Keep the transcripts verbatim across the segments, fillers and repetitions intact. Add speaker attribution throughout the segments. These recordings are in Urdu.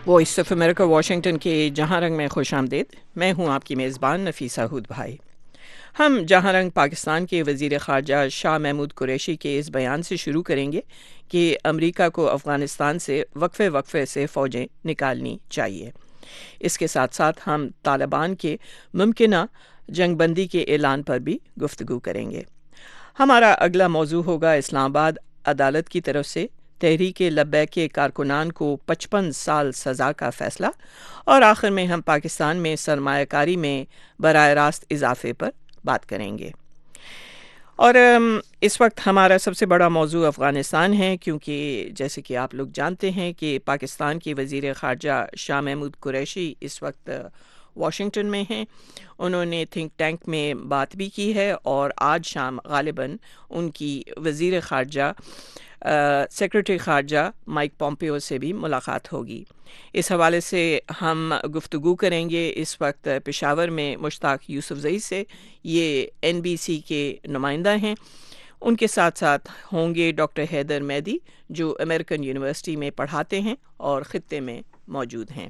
Speaker 1: وائس آف امریکہ واشنگٹن کے جہاں رنگ میں خوش آمدید. میں ہوں آپ کی میزبان نفیسہ ہود بھائی. ہم جہاں رنگ پاکستان کے وزیر خارجہ شاہ محمود قریشی کے اس بیان سے شروع کریں گے کہ امریکہ کو افغانستان سے وقفے وقفے سے فوجیں نکالنی چاہیے. اس کے ساتھ ساتھ ہم طالبان کے ممکنہ جنگ بندی کے اعلان پر بھی گفتگو کریں گے. ہمارا اگلا موضوع ہوگا اسلام آباد عدالت کی طرف سے تحریک لبیک کے کارکنان کو پچپن سال سزا کا فیصلہ، اور آخر میں ہم پاکستان میں سرمایہ کاری میں براہ راست اضافے پر بات کریں گے. اور اس وقت ہمارا سب سے بڑا موضوع افغانستان ہے، کیونکہ جیسے کہ آپ لوگ جانتے ہیں کہ پاکستان کے وزیر خارجہ شاہ محمود قریشی اس وقت واشنگٹن میں ہیں. انہوں نے تھنک ٹینک میں بات بھی کی ہے، اور آج شام غالباً ان کی وزیر خارجہ سیکرٹری خارجہ مائک پومپیو سے بھی ملاقات ہوگی. اس حوالے سے ہم گفتگو کریں گے اس وقت پشاور میں مشتاق یوسف زئی سے. یہ این بی سی کے نمائندہ ہیں. ان کے ساتھ ساتھ ہوں گے ڈاکٹر حیدر مہدی، جو امریکن یونیورسٹی میں پڑھاتے ہیں اور خطے میں موجود ہیں.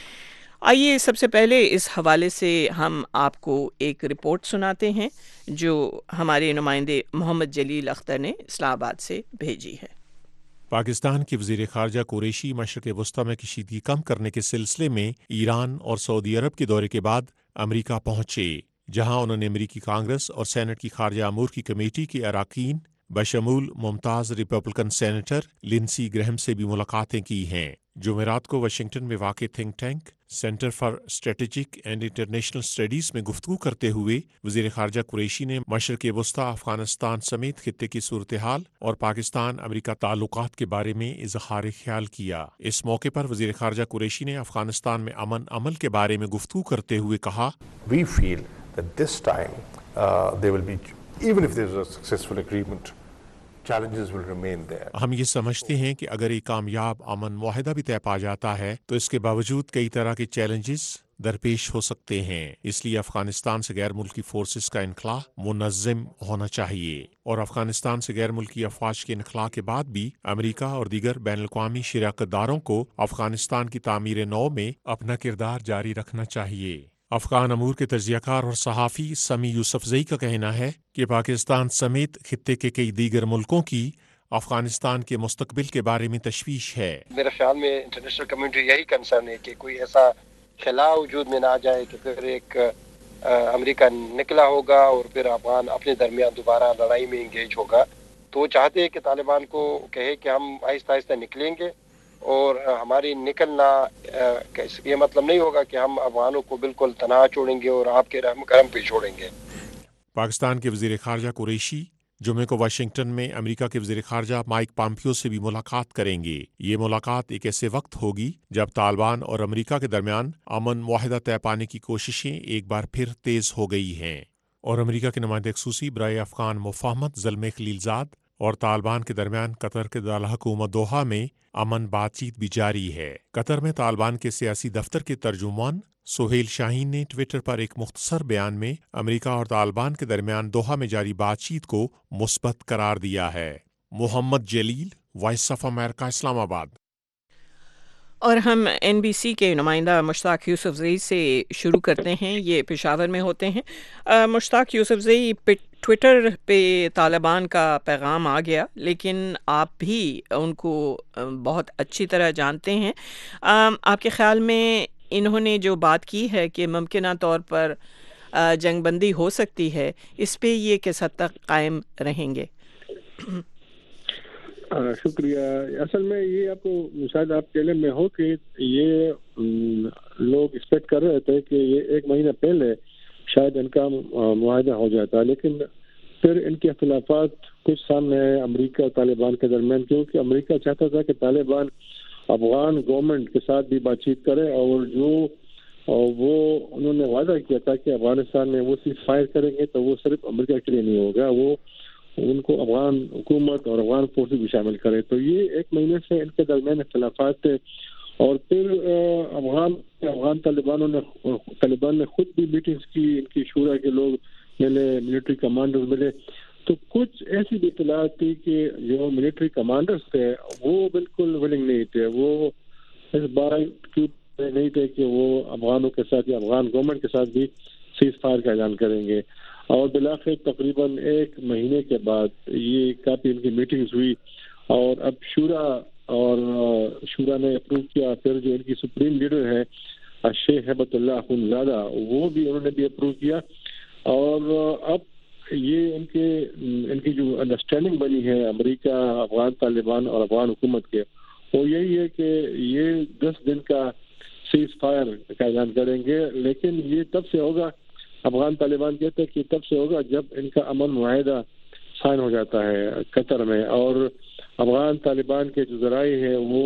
Speaker 1: آئیے سب سے پہلے اس حوالے سے ہم آپ کو ایک رپورٹ سناتے ہیں جو ہمارے نمائندے محمد جلیل اختر نے اسلام آباد سے بھیجی ہے.
Speaker 2: پاکستان کے وزیر خارجہ قریشی مشرق وسطی میں کشیدگی کم کرنے کے سلسلے میں ایران اور سعودی عرب کے دورے کے بعد امریکہ پہنچے، جہاں انہوں نے امریکی کانگریس اور سینٹ کی خارجہ امور کی کمیٹی کے اراکین بشمول ممتاز ریپبلکن سینیٹر لنسی گرہم سے بھی ملاقاتیں کی ہیں. جمعرات کو واشنگٹن میں واقع think tank Center for Strategic and International Studies میں گفتگو کرتے ہوئے وزیر خارجہ قریشی نے مشرق وسطی، افغانستان سمیت خطے کی صورتحال اور پاکستان امریکہ تعلقات کے بارے میں اظہار خیال کیا. اس موقع پر وزیر خارجہ قریشی نے افغانستان میں امن عمل کے بارے میں گفتگو کرتے ہوئے کہا،
Speaker 3: We feel that this time uh, there will be, even if there is a successful agreement, challenges will remain there.
Speaker 2: ہم یہ سمجھتے ہیں کہ اگر ایک کامیاب امن معاہدہ بھی طے پا جاتا ہے تو اس کے باوجود کئی طرح کے چیلنجز درپیش ہو سکتے ہیں. اس لیے افغانستان سے غیر ملکی فورسز کا انخلاء منظم ہونا چاہیے، اور افغانستان سے غیر ملکی افواج کے انخلاء کے بعد بھی امریکہ اور دیگر بین الاقوامی شراکت داروں کو افغانستان کی تعمیر نو میں اپنا کردار جاری رکھنا چاہیے. افغان امور کے تجزیہ کار اور صحافی سمی یوسف زئی کا کہنا ہے کہ پاکستان سمیت خطے کے کئی دیگر ملکوں کی افغانستان کے مستقبل کے بارے میں تشویش ہے.
Speaker 4: میرے خیال میں انٹرنیشنل کمیونٹی یہی کنسرن ہے کہ کوئی ایسا خلا وجود میں نہ آ جائے کہ پھر ایک امریکہ نکلا ہوگا اور پھر افغان اپنے درمیان دوبارہ لڑائی میں انگیج ہوگا. تو وہ چاہتے ہیں کہ طالبان کو کہے کہ ہم آہستہ آہستہ نکلیں گے، اور ہماری نکلنا یہ مطلب نہیں ہوگا کہ ہم افغانوں کو بالکل تنہا چھوڑیں گے اور آپ کے رحم کرم پہ چھوڑیں گے.
Speaker 2: پاکستان کے وزیر خارجہ قریشی جمعے کو واشنگٹن میں امریکہ کے وزیر خارجہ مائک پامپیو سے بھی ملاقات کریں گے. یہ ملاقات ایک ایسے وقت ہوگی جب طالبان اور امریکہ کے درمیان امن معاہدہ طے پانے کی کوششیں ایک بار پھر تیز ہو گئی ہیں، اور امریکہ کے نمائندہ خصوصی برائے افغان مفاہمت زلمے خلیل زاد اور طالبان کے درمیان قطر کے دارالحکومت دوحہ میں امن بات چیت بھی جاری ہے. قطر میں طالبان کے سیاسی دفتر کے ترجمان سہیل شاہین نے ٹویٹر پر ایک مختصر بیان میں امریکہ اور طالبان کے درمیان دوحہ میں جاری بات چیت کو مثبت قرار دیا ہے. محمد جلیل، وائس آف امریکہ، اسلام آباد.
Speaker 1: اور ہم این بی سی کے نمائندہ مشتاق یوسف زئی سے شروع کرتے ہیں. یہ پشاور میں ہوتے ہیں. مشتاق یوسف زئی، ٹویٹر پہ طالبان کا پیغام آ گیا، لیکن آپ بھی ان کو بہت اچھی طرح جانتے ہیں. آپ کے خیال میں انہوں نے جو بات کی ہے کہ ممکنہ طور پر جنگ بندی ہو سکتی ہے، اس پہ یہ کس حد تک قائم رہیں گے؟
Speaker 5: شکریہ. اصل میں یہ آپ کو شاید آپ کے علم میں ہو کہ یہ لوگ ایکسپیکٹ کر رہے تھے کہ یہ ایک مہینہ پہلے شاید ان کا معاہدہ ہو جاتا، لیکن پھر ان کے اختلافات کچھ سامنے آئے امریکہ اور طالبان کے درمیان، کیونکہ امریکہ چاہتا تھا کہ طالبان افغان گورنمنٹ کے ساتھ بھی بات چیت کرے، اور جو وہ انہوں نے وعدہ کیا تھا کہ افغانستان میں وہ سیز فائر کریں گے تو وہ صرف امریکہ کے لیے نہیں ہوگا، وہ ان کو افغان حکومت اور افغان فورسز بھی شامل کرے. تو یہ ایک مہینے سے ان کے درمیان اختلافات تھے، اور پھر افغان افغان طالبانوں نے طالبان نے خود بھی میٹنگز کی، ان کی شورا کے لوگ ملے، ملٹری کمانڈرز ملے. تو کچھ ایسی بھی اطلاعات تھی کہ جو ملٹری کمانڈرز تھے وہ بالکل ولنگ نہیں تھے، وہ اس بات کی نہیں تھے کہ وہ افغانوں کے ساتھ یا افغان گورنمنٹ کے ساتھ بھی سیز فائر کا اعلان کریں گے. اور بلاخر تقریباً ایک مہینے کے بعد یہ کافی ان کی میٹنگز ہوئی اور اب شورا اور شورا نے اپروو کیا. پھر جو ان کی سپریم لیڈر ہے شیخ ہیبت اللہ اخونزادہ وہ بھی انہوں نے بھی اپروو کیا. اور اب یہ ان کے ان کی جو انڈرسٹینڈنگ بنی ہے امریکہ افغان طالبان اور افغان حکومت کے وہ یہی ہے کہ یہ دس دن کا سیز فائر کا اعلان کریں گے. لیکن یہ تب سے ہوگا, افغان طالبان کہتے ہیں کہ تب سے ہوگا جب ان کا امن معاہدہ سائن ہو جاتا ہے قطر میں. اور افغان طالبان کے جو ذرائع ہیں وہ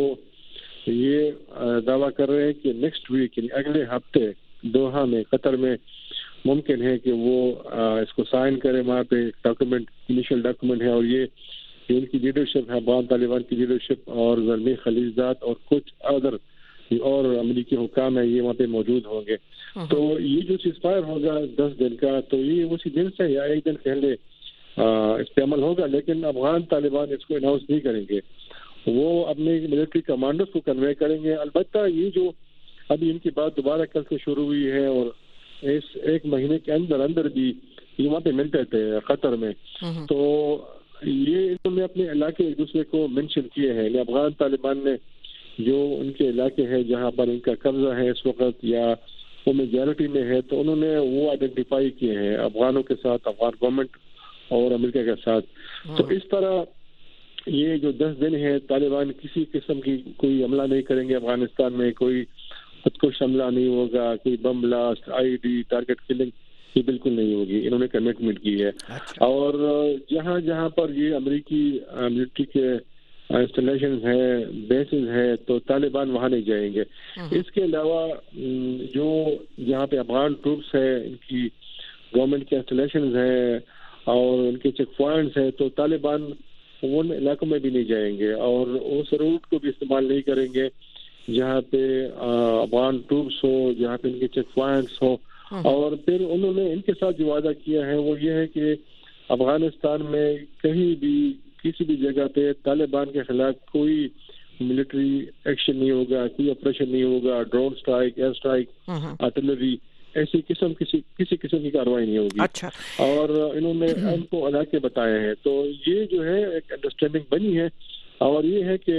Speaker 5: یہ دعویٰ کر رہے ہیں کہ نیکسٹ ویک یعنی اگلے ہفتے دوحہ میں قطر میں ممکن ہے کہ وہ اس کو سائن کرے. وہاں پہ ڈاکومنٹ انیشل ڈاکومنٹ ہے اور یہ ان کی لیڈرشپ ہے افغان طالبان کی لیڈرشپ اور زلمی خلیلزاد اور کچھ ادر اور امریکی حکام ہیں یہ وہاں پہ موجود ہوں گے. تو یہ جو سیز فائر ہوگا دس دن کا تو یہ اسی دن سے یا ایک دن پہلے اس پہ عمل ہوگا. لیکن افغان طالبان اس کو اناؤنس نہیں کریں گے, وہ اپنے ملٹری کمانڈرز کو کنوے کریں گے. البتہ یہ جو ابھی ان کی بات دوبارہ کل سے شروع ہوئی ہے اور اس ایک مہینے کے اندر اندر بھی یہ وہاں پہ ملتے تھے قطر میں, تو یہ انہوں نے اپنے علاقے ایک دوسرے کو مینشن کیے ہیں. یعنی افغان طالبان نے جو ان کے علاقے ہیں جہاں پر ان کا قبضہ ہے اس وقت یا وہ میجارٹی میں ہے تو انہوں نے وہ آئیڈینٹیفائی کیے ہیں افغانوں کے ساتھ, افغان گورنمنٹ اور امریکہ کے ساتھ. تو اس طرح یہ جو دس دن ہے طالبان کسی قسم کی کوئی حملہ نہیں کریں گے افغانستان میں, کوئی خودکش حملہ نہیں ہوگا, کوئی bomb blast I D target killing یہ بالکل نہیں ہوگی. انہوں نے کمٹمنٹ کی ہے. اور جہاں جہاں پر یہ امریکی ملٹری کے انسٹالیشنز ہیں بیسز ہیں تو طالبان وہاں نہیں جائیں گے. اس کے علاوہ جو جہاں پہ افغان ٹروپس ہیں ان کی گورنمنٹ کے انسٹالیشنز ہیں اور ان کے چیک پوائنٹس ہیں تو طالبان ان علاقوں میں بھی نہیں جائیں گے اور اس روٹ کو بھی استعمال نہیں کریں گے جہاں پہ افغان ٹروپس ہو, جہاں پہ ان کے چیک پوائنٹس ہو. اور پھر انہوں نے ان کے ساتھ جو وعدہ کیا ہے وہ یہ ہے کہ افغانستان میں کہیں بھی کسی بھی جگہ پہ طالبان کے خلاف کوئی ملٹری ایکشن نہیں ہوگا, کوئی آپریشن نہیں ہوگا, drone strike, air strike, artillery ایسی قسم کسی کسی قسم کی کارروائی نہیں ہوگی.
Speaker 1: اچھا. اور
Speaker 5: انہوں نے ان کو علاقے بتائے ہیں. تو یہ جو ہے ایک انڈرسٹینڈنگ بنی ہے اور یہ ہے کہ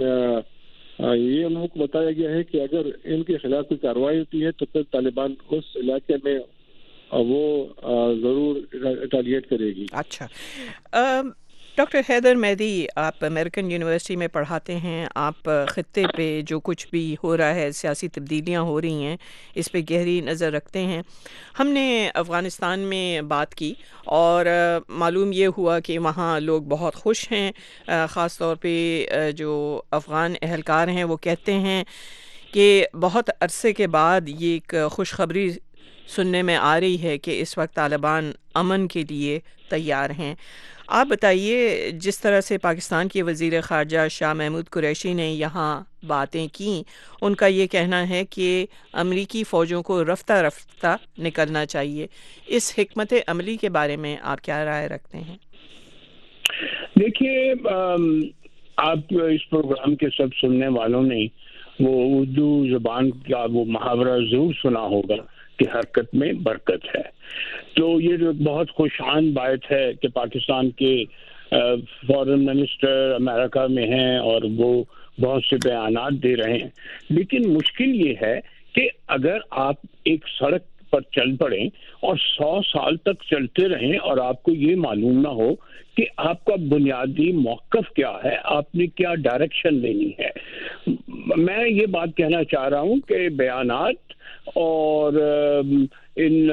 Speaker 5: یہ ان کو بتایا گیا ہے کہ اگر ان کے خلاف کوئی کارروائی ہوتی ہے تو پھر طالبان اس علاقے میں وہ ضرور ریٹیلیٹ کرے گی.
Speaker 1: اچھا. ڈاکٹر حیدر مہدی, آپ امریکن یونیورسٹی میں پڑھاتے ہیں, آپ خطے پہ جو کچھ بھی ہو رہا ہے, سیاسی تبدیلیاں ہو رہی ہیں, اس پہ گہری نظر رکھتے ہیں. ہم نے افغانستان میں بات کی اور معلوم یہ ہوا کہ وہاں لوگ بہت خوش ہیں, خاص طور پہ جو افغان اہلکار ہیں وہ کہتے ہیں کہ بہت عرصے کے بعد یہ ایک خوشخبری سننے میں آ رہی ہے کہ اس وقت طالبان امن کے لیے تیار ہیں. آپ بتائیے, جس طرح سے پاکستان کے وزیر خارجہ شاہ محمود قریشی نے یہاں باتیں کیں, ان کا یہ کہنا ہے کہ امریکی فوجوں کو رفتہ رفتہ نکلنا چاہیے. اس حکمت عملی کے بارے میں آپ کیا رائے رکھتے ہیں؟
Speaker 6: دیکھیے, آپ اس پروگرام کے سب سننے والوں نے وہ اردو زبان کا وہ محاورہ ضرور سنا ہوگا کہ حرکت میں برکت ہے. تو یہ جو بہت خوشان بات ہے کہ پاکستان کے فارن منسٹر امریکہ میں ہیں اور وہ بہت سے بیانات دے رہے ہیں. لیکن مشکل یہ ہے کہ اگر آپ ایک سڑک پر چل پڑیں اور سو سال تک چلتے رہیں اور آپ کو یہ معلوم نہ ہو کہ آپ کا بنیادی موقف کیا ہے, آپ نے کیا ڈائریکشن لینی ہے. میں یہ بات کہنا چاہ رہا ہوں کہ بیانات اور ان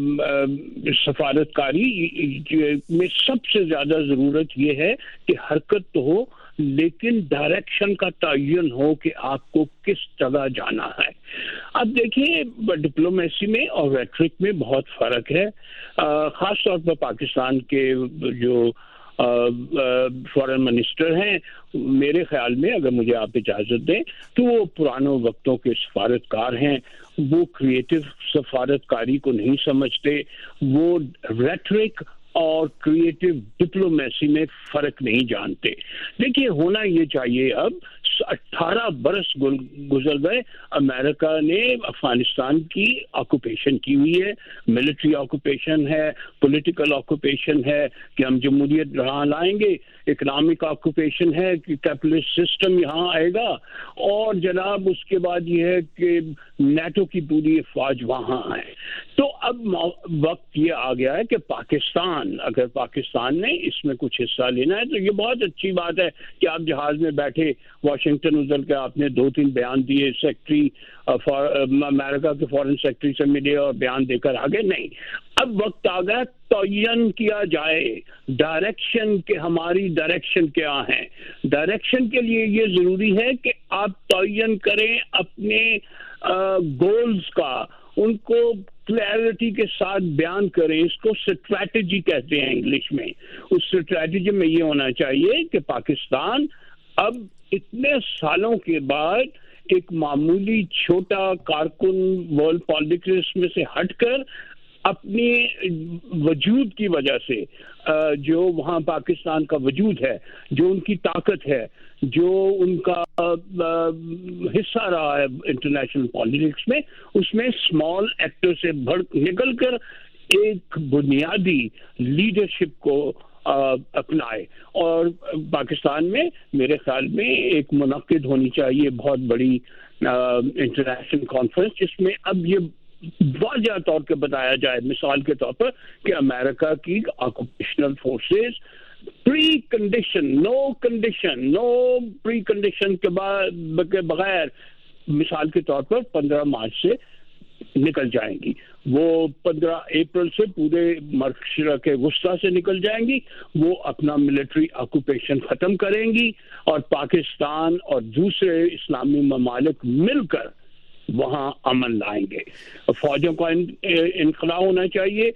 Speaker 6: سفارتکاری میں سب سے زیادہ ضرورت یہ ہے کہ حرکت تو ہو لیکن ڈائریکشن کا تعین ہو کہ آپ کو کس جگہ جانا ہے. اب دیکھیے, ڈپلومیسی میں اور ریٹرک میں بہت فرق ہے. خاص طور پر پاکستان کے جو فارن منسٹر ہیں, میرے خیال میں اگر مجھے آپ اجازت دیں تو وہ پرانوں وقتوں کے سفارتکار ہیں. وہ کریٹو سفارتکاری کو نہیں سمجھتے, وہ ریٹرک اور کریٹو ڈپلومیسی میں فرق نہیں جانتے. دیکھیے, ہونا یہ چاہیے اب अठारह बरस गुजर गए, अमेरिका ने अफगानिस्तान की ऑक्यूपेशन की हुई है, मिलिट्री ऑक्यूपेशन है, पॉलिटिकल ऑक्यूपेशन है कि हम जमहूरियत यहाँ लाएंगे, इकोनॉमिक ऑक्यूपेशन है कि कैपिटलिस्ट सिस्टम यहाँ आएगा, और जनाब उसके बाद ये है कि नेटो की पूरी फौज वहाँ है। तो अब वक्त ये आ गया है कि पाकिस्तान, अगर पाकिस्तान ने इसमें कुछ हिस्सा लेना है तो ये बहुत अच्छी बात है कि आप जहाज में बैठे वाशिंगटन उतर के आपने दो तीन बयान दिए, सेक्रेटरी अमेरिका के फॉरेन सेक्रेटरी से मिले और बयान देकर आगे नहीं। अब वक्त आ गया तयन किया जाए डायरेक्शन के, हमारी डायरेक्शन क्या है। डायरेक्शन के लिए ये जरूरी है कि आप तयन करें अपने गोल्स का, उनको क्लैरिटी के साथ बयान करें। इसको स्ट्रैटेजी कहते हैं इंग्लिश में। उस स्ट्रैटेजी में ये होना चाहिए कि पाकिस्तान अब इतने सालों के बाद एक मामूली छोटा कारकुन वर्ल्ड पॉलिटिक्स में से हटकर अपनी वजूद की वजह से, जो वहाँ पाकिस्तान का वजूद है, जो उनकी ताकत है, जो उनका हिस्सा रहा है इंटरनेशनल पॉलिटिक्स में, उसमें स्मॉल एक्टर से बढ़ निकल कर एक बुनियादी लीडरशिप को अपनाए। और पाकिस्तान में मेरे ख्याल में एक मुनक्किद होनी चाहिए बहुत बड़ी इंटरनेशनल कॉन्फ्रेंस, जिसमें अब ये वाज़ह तौर पे बताया जाए, मिसाल के तौर पर कि अमेरिका की occupational forces precondition, no condition, no precondition के बाद के बगैर मिसाल के तौर पर पंद्रह मार्च से निकल जाएंगी। वो पंद्रह अप्रैल से पूरे मशरक़ वस्ता से निकल जाएंगी। वो अपना मिलिट्री ऑक्यूपेशन ख़त्म करेंगी और पाकिस्तान और दूसरे इस्लामी ममालिक मिलकर वहाँ अमन लाएंगे। फौजों का इनकलाब होना चाहिए,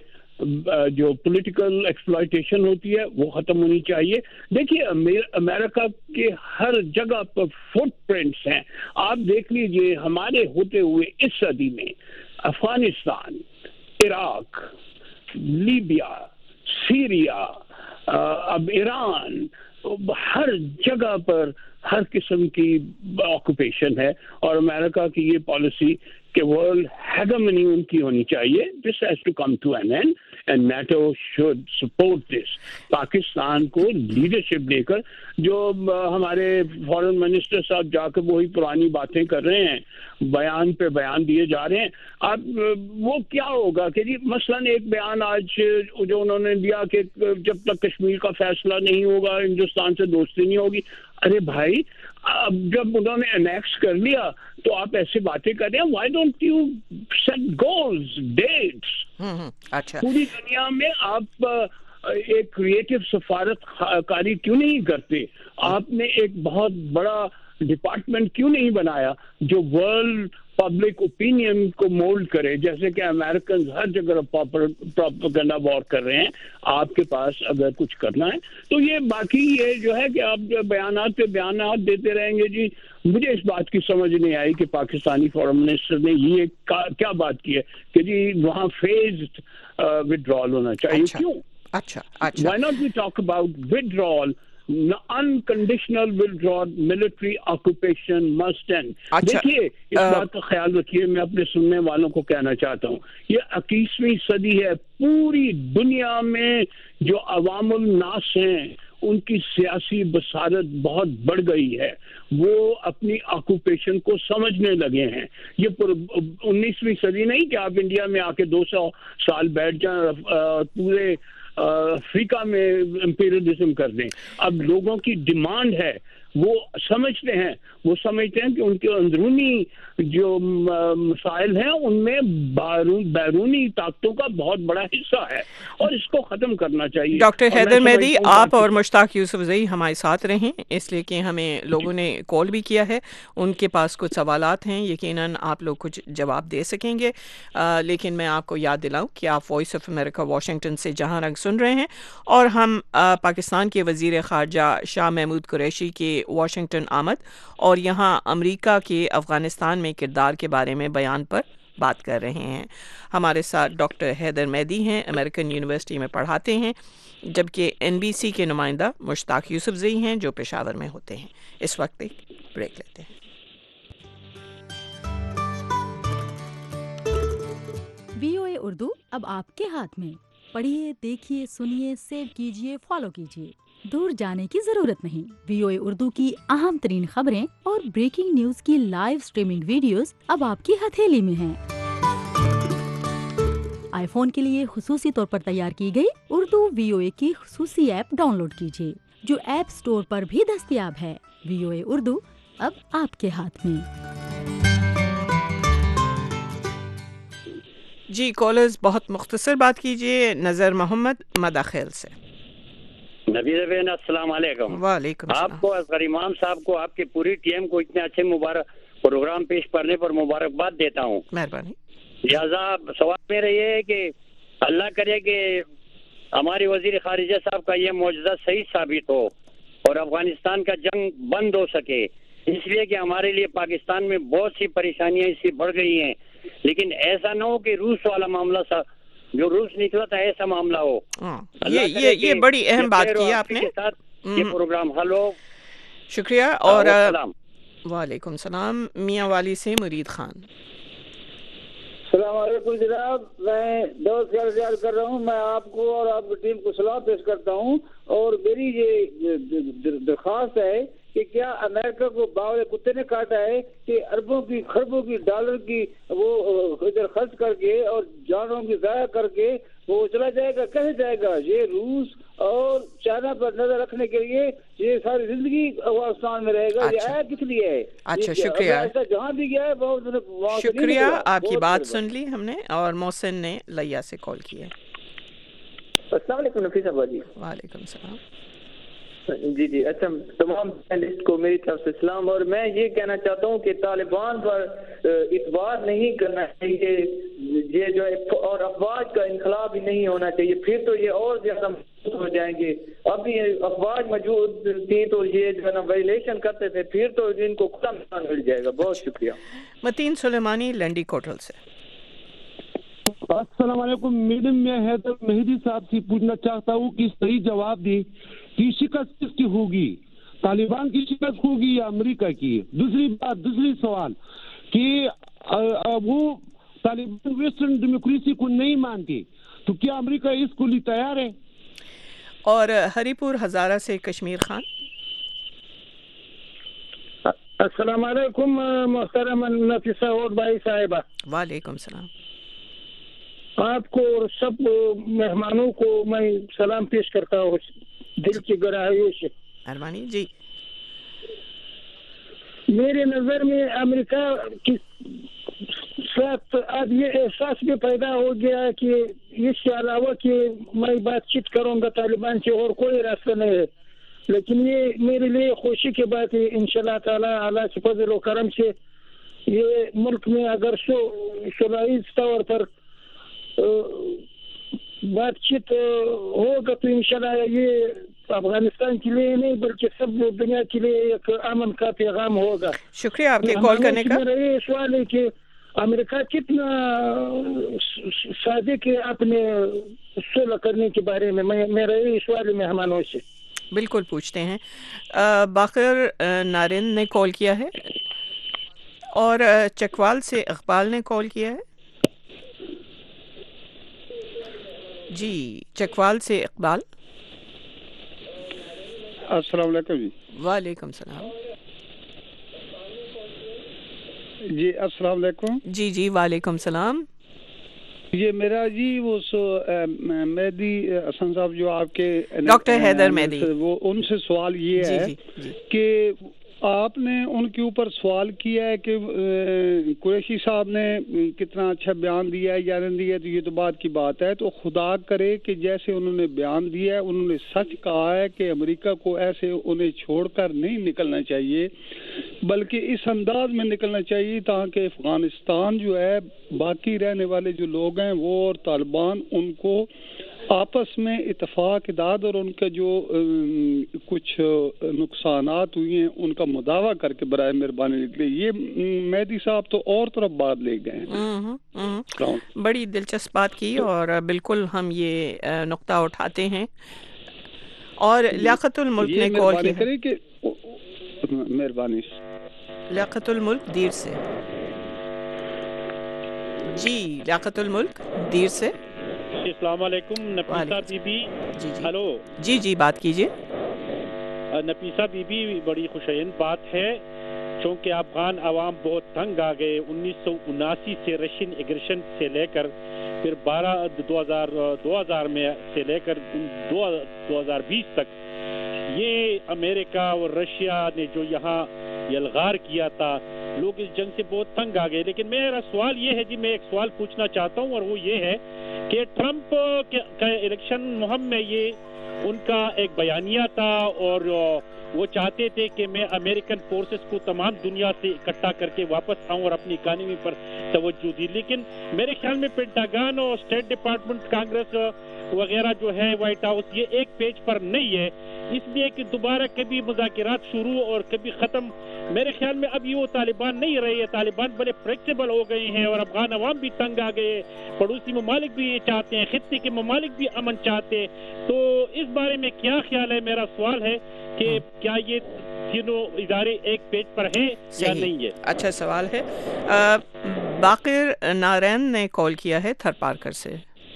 Speaker 6: जो पॉलिटिकल एक्सप्लॉयटेशन होती है वो ख़त्म होनी चाहिए। देखिए अमेरिका के हर जगह पर फुटप्रिंट्स हैं। आप देख लीजिए हमारे होते हुए इस सदी में अफगानिस्तान, इराक, लीबिया, सीरिया, अब ईरान, हर जगह पर हर किस्म की ऑक्यूपेशन है। और अमेरिका की ये पॉलिसी कि वर्ल्ड हेगेमनी उनकी होनी चाहिए, this has to come to an end and NATO should support this. Pakistan को लीडरशिप देकर, जो हमारे फॉरेन मिनिस्टर साहब जाकर वही पुरानी बातें कर रहे हैं, बयान पे बयान दिए जा रहे हैं, अब वो क्या होगा कि जी मसलन एक बयान आज जो उन्होंने दिया कि जब तक कश्मीर का फैसला नहीं होगा हिंदुस्तान से दोस्ती नहीं होगी। अरे भाई, अब जब उन्होंने एनेक्स कर लिया तो आप ऐसे बातें कर रहे हैं, why don't you set goals, dates.
Speaker 1: अच्छा,
Speaker 6: पूरी दुनिया में आप एक क्रिएटिव सफारतकारी क्यों नहीं करते? आपने एक बहुत बड़ा डिपार्टमेंट क्यों नहीं बनाया जो वर्ल्ड पब्लिक ओपिनियन को मोल्ड करे, जैसे कि अमेरिकन हर जगह प्रोपेगेंडा वॉर कर रहे हैं। आपके पास अगर कुछ करना है तो ये बाकी ये जो है कि आप बयानात पे बयानात देते रहेंगे। जी मुझे इस बात की समझ नहीं आई कि पाकिस्तानी फॉरेन मिनिस्टर ने ये क्या बात की है कि जी वहाँ फेज्ड विड्रॉल होना चाहिए।
Speaker 1: अच्छा,
Speaker 6: क्यों?
Speaker 1: अच्छा अच्छा
Speaker 6: why not we talk about withdrawal, unconditional withdrawal, military occupation must end. देखिए इस
Speaker 1: आ,
Speaker 6: बात का ख्याल रखिए, मैं अपने सुनने वालों को कहना चाहता हूँ, ये इक्कीसवीं सदी है। पूरी दुनिया में जो अवामुल नास हैं उनकी सियासी बसारत बहुत बढ़ गई है, वो अपनी ऑक्यूपेशन को समझने लगे हैं। ये उन्नीसवीं सदी नहीं कि आप इंडिया में आके दो सौ साल बैठ जाए पूरे अफ्रीका में इंपीरियलिज्म कर दें। अब लोगों की डिमांड है, वो समझते हैं वो समझते हैं कि उनके अंदरूनी जो मसाइल हैं उनमें बैरूनी ताकतों का बहुत बड़ा हिस्सा है और इसको ख़त्म करना चाहिए।
Speaker 1: डॉक्टर हैदर मेहदी, आप और मुश्ताक यूसुफजई हमारे साथ रहें, इसलिए कि हमें लोगों ने कॉल भी किया है, उनके पास कुछ सवालात हैं, यकीनन आप लोग कुछ जवाब दे सकेंगे। आ, लेकिन मैं आपको याद दिलाऊं कि आप वॉइस ऑफ अमेरिका वाशिंगटन से जहां रंग सुन रहे हैं और हम आ, पाकिस्तान के वज़ीर ख़ारजा शाह महमूद कुरैशी के वाशिंगटन आमद और यहाँ अमेरिका के अफ़गानिस्तान में किरदार के बारे में बयान पर بات کر رہے ہیں. ہمارے ساتھ ڈاکٹر حیدر مہدی ہیں، امریکن یونیورسٹی میں پڑھاتے ہیں، جبکہ این بی سی کے نمائندہ مشتاق یوسفزئی ہیں جو پشاور میں ہوتے ہیں. اس وقت ایک بریک لیتے ہیں.
Speaker 7: وی او اے اردو اب آپ کے ہاتھ میں. پڑھیے، دیکھیے، سنیے، سیو کیجیے، فالو کیجیے. دور جانے کی ضرورت نہیں. وی او اے اردو کی اہم ترین خبریں اور بریکنگ نیوز کی لائیو سٹریمنگ ویڈیوز اب آپ کی ہتھیلی میں ہیں. آئی فون کے لیے خصوصی طور پر تیار کی گئی اردو وی او اے کی خصوصی ایپ ڈاؤن لوڈ کیجیے جو ایپ سٹور پر بھی دستیاب ہے. وی او اے اردو اب آپ کے ہاتھ میں.
Speaker 1: جی کالرز بہت مختصر بات کیجیے. نظر محمد مداخل سے.
Speaker 8: نبیل بہن السلام علیکم.
Speaker 1: وعلیکم السلام.
Speaker 8: آپ کو اصغر امام صاحب کو، آپ کی پوری ٹیم کو اتنے اچھے مبارک پروگرام پیش کرنے پر مبارکباد دیتا ہوں.
Speaker 1: مہربانی.
Speaker 8: لہٰذا سوال میرا یہ ہے کہ اللہ کرے کہ ہمارے وزیر خارجہ صاحب کا یہ معجزہ صحیح ثابت ہو اور افغانستان کا جنگ بند ہو سکے، اس لیے کہ ہمارے لیے پاکستان میں بہت سی پریشانیاں اس سے بڑھ گئی ہیں. لیکن ایسا نہ ہو کہ روس والا معاملہ سا جو روس نکلا تھا ایسا معاملہ ہو.
Speaker 1: یہ یہ یہ بڑی اہم بات کی آپ نے.
Speaker 8: یہ پروگرام حل ہو.
Speaker 1: شکریہ. اور وعلیکم السلام. میاں والی سے مرید خان.
Speaker 9: السلام علیکم جناب، میں دوست کا اظہار کر رہا ہوں. میں آپ کو اور آپ کی ٹیم کو سلام پیش کرتا ہوں، اور میری یہ درخواست ہے کہ کیا امریکہ کو باول کتے نے کاٹا ہے کہ اربوں کی خربوں کی ڈالر کی وہ ادھر خرچ کر کے اور جانوں کی ضائع کر کے وہ چلا جائے گا؟ کیسے جائے گا؟ یہ روس اور چائنا پر نظر رکھنے کے لیے یہ ساری زندگی افغانستان میں رہے گا. یہ آیا کس لیے ہے؟
Speaker 1: اچھا شکریہ.
Speaker 9: ایسا جہاں بھی گیا ہے بہت
Speaker 1: شکریہ. آپ کی بات سن لی ہم نے. اور محسن نے لیا سے کال کی ہے.
Speaker 10: السلام علیکم نفیسہ باجی.
Speaker 1: وعلیکم السلام.
Speaker 10: جی جی اچھا، تمام پینلسٹ کو میری طرف سے سلام. اور میں یہ کہنا چاہتا ہوں کہ طالبان پر اعتبار نہیں کرنا چاہیے، یہ جو اور افواج کا انقلاب ہی نہیں ہونا چاہیے، پھر تو یہ اور زیادہ مضبوط ہو جائیں گے. ابھی افواج موجود تھی تو یہ جو ہے نا وائلیشن کرتے تھے، پھر تو ان کو کھلا میدان مل جائے گا. بہت شکریہ.
Speaker 1: متین سلیمانی لنڈی کوٹل سے.
Speaker 11: السلام علیکم میڈم. میں حیدر مہدی صاحب سے پوچھنا چاہتا ہوں کہ صحیح جواب دیں کہ شکست کس کی ہوگی، طالبان کی شکست ہوگی یا امریکہ کی؟ دوسری بات دوسری سوال کہ وہ طالبان ویسٹرن ڈیموکریسی کو نہیں مانتے تو کیا امریکہ اس کو لیے تیار ہے؟
Speaker 1: اور ہری پور ہزارہ سے کشمیر خان.
Speaker 12: السلام علیکم محترم نفیسہ اور بھائی صاحبہ.
Speaker 1: وعلیکم السلام.
Speaker 12: آپ کو اور سب مہمانوں کو میں سلام پیش کرتا ہوں دل کی گہرائیوں سے.
Speaker 1: مہربانی. جی
Speaker 12: میرے نظر میں امریکہ کی ساتھ اب یہ احساس بھی پیدا ہو گیا کہ اس کے علاوہ کہ میں بات چیت کروں گا طالبان سے اور کوئی راستہ نہیں ہے. لیکن یہ میرے لیے خوشی کی بات ہے انشاءاللہ تعالی اللہ کے فضل و کرم سے یہ ملک میں اگر سو صلاحی طور پر بات چیت ہوگا تو انشاءاللہ یہ افغانستان کے لیے نہیں بلکہ سب دنیا کے لیے ایک امن کا پیغام ہوگا.
Speaker 1: شکریہ آپ کے کال کرنے کا.
Speaker 12: میرا یہ سوال ہے کہ امریکہ کتنا صادق ہے اپنے صلح کرنے کے بارے میں؟ میرا یہ سوال مہمانوں سے.
Speaker 1: بالکل پوچھتے ہیں. باقر نارین نے کال کیا ہے اور چکوال سے اقبال نے کال کیا ہے. جی چکوال سے اقبال.
Speaker 13: السلام علیکم. جی
Speaker 1: وعلیکم السلام.
Speaker 13: جی السلام علیکم.
Speaker 1: جی جی وعلیکم السلام.
Speaker 13: یہ میرا جی وہ مہدی حسن صاحب جو آپ کے
Speaker 1: ڈاکٹر حیدر مہدی
Speaker 13: وہ ان سے سوال یہ
Speaker 1: جی
Speaker 13: ہے
Speaker 1: جی جی.
Speaker 13: کہ آپ نے ان کے اوپر سوال کیا ہے کہ قریشی صاحب نے کتنا اچھا بیان دیا ہے یا نہیں دیا، تو یہ تو بات کی بات ہے. تو خدا کرے کہ جیسے انہوں نے بیان دیا ہے انہوں نے سچ کہا ہے کہ امریکہ کو ایسے انہیں چھوڑ کر نہیں نکلنا چاہیے بلکہ اس انداز میں نکلنا چاہیے تاکہ افغانستان جو ہے باقی رہنے والے جو لوگ ہیں وہ اور طالبان ان کو آپس میں اتفاق اتحاد اور ان کے جو کچھ نقصانات ہوئے ہیں ان کا مداوع کر کے برائے مہربانی نکلے. یہ مہدی صاحب تو اور طرف بات لے گئے ہیں.
Speaker 1: بڑی دلچسپ بات کی اور بالکل ہم یہ نقطہ اٹھاتے ہیں. اور لیاقت الملک نے کال کی
Speaker 13: کرے کہ مہربانی
Speaker 1: لیاقت الملک دیر سے. جی لیاقت الملک دیر سے.
Speaker 14: السلام علیکم نفیسہ بی بی.
Speaker 1: جی جی
Speaker 14: ہلو
Speaker 1: جی جی بات کیجیے.
Speaker 14: نفیسہ بی بی بڑی خوشائند بات ہے چونکہ افغان عوام بہت تنگ آ گئے. انیس سو اناسی سے رشین ایگریشن سے لے کر پھر بارہ دو ہزار دو ہزار میں سے لے کر دو ہزار بیس تک یہ امریکہ اور رشیا نے جو یہاں یلغار کیا تھا لوگ اس جنگ سے بہت تنگ آ گئے. لیکن میرا سوال یہ ہے جی میں ایک سوال پوچھنا چاہتا ہوں اور وہ یہ ہے کہ ٹرمپ کا الیکشن مہم میں یہ ان کا ایک بیانیہ تھا اور وہ چاہتے تھے کہ میں امریکن فورسز کو تمام دنیا سے اکٹھا کر کے واپس آؤں اور اپنی اکانومی پر توجہ دی. لیکن میرے خیال میں پینٹاگن اور اسٹیٹ ڈپارٹمنٹ کانگریس وغیرہ جو ہے وائٹ ہاؤس یہ ایک پیج پر نہیں ہے اس لیے کہ دوبارہ کبھی مذاکرات شروع اور کبھی ختم. میرے خیال میں اب یہ وہ طالبان نہیں رہے. طالبان بڑے فلیکسیبل ہو گئے ہیں اور افغان عوام بھی تنگ آ گئے. پڑوسی ممالک بھی یہ چاہتے ہیں, خطے کے ممالک بھی امن چاہتے. تو اس بارے میں کیا خیال ہے؟ میرا سوال ہے کہ کیا یہ تینوں ادارے ایک پیج پر ہیں یا نہیں ہے؟
Speaker 1: اچھا سوال ہے. باقر نارین نے کال کیا ہے تھر پارکر سے.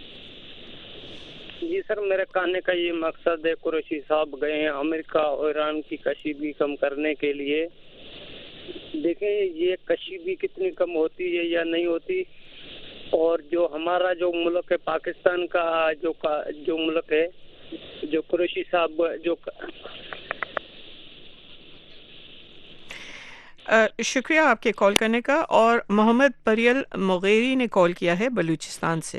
Speaker 15: جی سر, میرے کہنے کا یہ مقصد ہے قریشی صاحب گئے ہیں امریکہ اور ایران کی کشیدگی کم کرنے کے لیے. دیکھیں یہ کشیدگی کتنی کم ہوتی ہے یا نہیں ہوتی, اور جو ہمارا جو ملک ہے پاکستان کا جو جو ملک ہے جو قریشی صاحب جو
Speaker 1: شکریہ آپ کے کال کرنے کا. اور محمد پریل مغیری نے کال کیا ہے بلوچستان سے.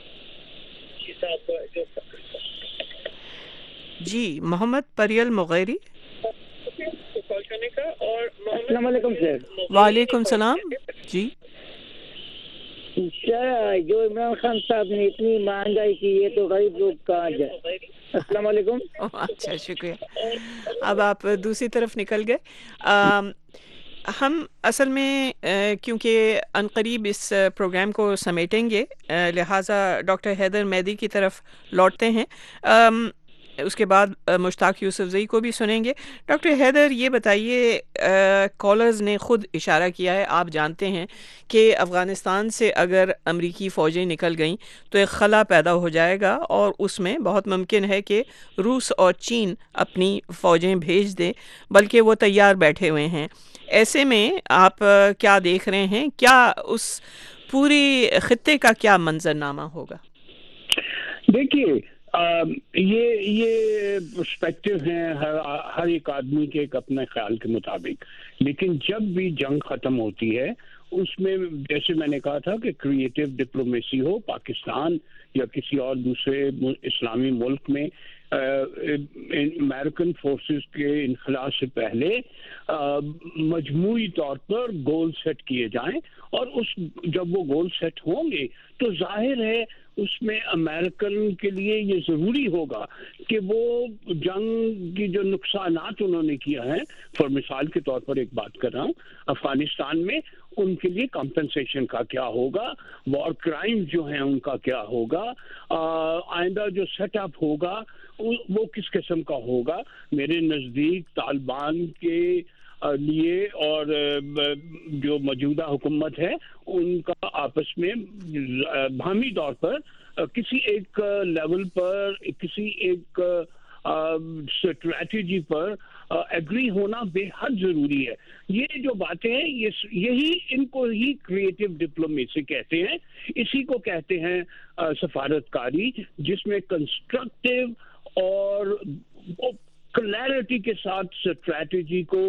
Speaker 1: جی محمد پریل مغیری.
Speaker 12: السلام علیکم سر.
Speaker 1: وعلیکم السلام. جی
Speaker 12: سر, جو عمران خان صاحب نے اتنی مہنگائی کی ہے تو غریب لوگ کہاں جائے. السلام علیکم.
Speaker 1: اچھا شکریہ. اب آپ دوسری طرف نکل گئے. ہم اصل میں کیونکہ عنقریب اس پروگرام کو سمیٹیں گے لہٰذا ڈاکٹر حیدر مہدی کی طرف لوٹتے ہیں. اس کے بعد مشتاق یوسف زئی کو بھی سنیں گے. ڈاکٹر حیدر یہ بتائیے, کالرز نے خود اشارہ کیا ہے, آپ جانتے ہیں کہ افغانستان سے اگر امریکی فوجیں نکل گئیں تو ایک خلا پیدا ہو جائے گا اور اس میں بہت ممکن ہے کہ روس اور چین اپنی فوجیں بھیج دیں, بلکہ وہ تیار بیٹھے ہوئے ہیں. ایسے میں آپ کیا دیکھ رہے ہیں, کیا اس پوری خطے کا کیا منظرنامہ ہوگا؟
Speaker 6: دیکھیے یہ یہ پرسپیکٹو ہیں ہر ہر ایک آدمی کے ایک اپنے خیال کے مطابق, لیکن جب بھی جنگ ختم ہوتی ہے اس میں جیسے میں نے کہا تھا کہ کریٹو ڈپلومیسی ہو پاکستان یا کسی اور دوسرے اسلامی ملک میں امریکن فورسز کے انخلاء سے پہلے مجموعی طور پر گول سیٹ کیے جائیں, اور اس جب وہ گول سیٹ ہوں گے تو ظاہر ہے اس میں امریکن کے لیے یہ ضروری ہوگا کہ وہ جنگ کی جو نقصانات انہوں نے کیا ہے, فار مثال کے طور پر ایک بات کر رہا ہوں افغانستان میں, ان کے لیے کمپنسیشن کا کیا ہوگا, وار کرائم جو ہیں ان کا کیا ہوگا, آئندہ جو سیٹ اپ ہوگا وہ کس قسم کا ہوگا. میرے نزدیک طالبان کے لیے اور جو موجودہ حکومت ہے ان کا آپس میں باہمی طور پر کسی ایک لیول پر کسی ایک اسٹریٹجی پر ایگری ہونا بے حد ضروری ہے. یہ جو باتیں ہیں یہی ان کو ہی کریٹو ڈپلومیسی کہتے ہیں, اسی کو کہتے ہیں سفارت کاری, جس میں کنسٹرکٹیو اور کلیئرٹی کے ساتھ اسٹریٹجی کو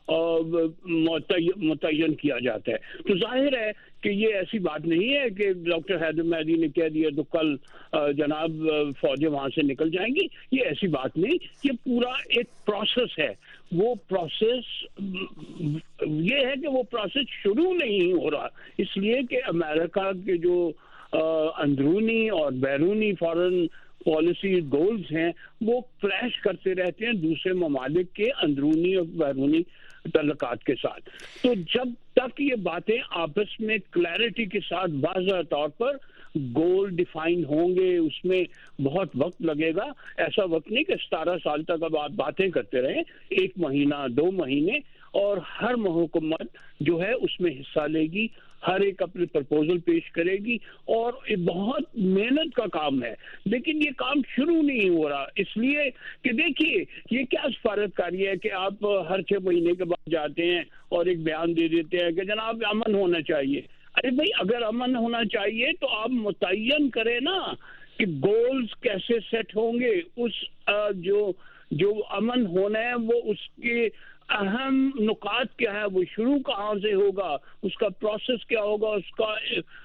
Speaker 6: متعین کیا جاتا ہے. تو ظاہر ہے کہ یہ ایسی بات نہیں ہے کہ ڈاکٹر حیدر مہدی نے کہہ دیا تو کل جناب فوجیں وہاں سے نکل جائیں گی, یہ ایسی بات نہیں. یہ پورا ایک پروسیس ہے. وہ پروسیس یہ ہے کہ وہ پروسیس شروع نہیں ہو رہا, اس لیے کہ امریکہ کے جو اندرونی اور بیرونی فارن پالیسی گولز ہیں وہ کلیش کرتے رہتے ہیں دوسرے ممالک کے اندرونی اور بیرونی تعلقات کے ساتھ. تو جب تک یہ باتیں آپس میں کلیئرٹی کے ساتھ واضح طور پر گول ڈیفائن ہوں گے اس میں بہت وقت لگے گا. ایسا وقت نہیں کہ ستارہ سال تک اب آپ باتیں کرتے رہیں, ایک مہینہ دو مہینے, اور ہر حکومت جو ہے اس میں حصہ لے گی, ہر ایک اپنے پرپوزل پیش کرے گی, اور یہ بہت محنت کا کام ہے. لیکن یہ کام شروع نہیں ہو رہا اس لیے کہ دیکھیے یہ کیا سفارت کاری ہے کہ آپ ہر چھ مہینے کے بعد جاتے ہیں اور ایک بیان دے دیتے ہیں کہ جناب امن ہونا چاہیے. ارے بھائی اگر امن ہونا چاہیے تو آپ متعین کریں نا کہ گولز کیسے سیٹ ہوں گے, اس جو جو امن ہونا ہے وہ اس کے اہم نکات کیا ہے, وہ شروع کہاں سے ہوگا, اس کا پروسیس کیا ہوگا, اس کا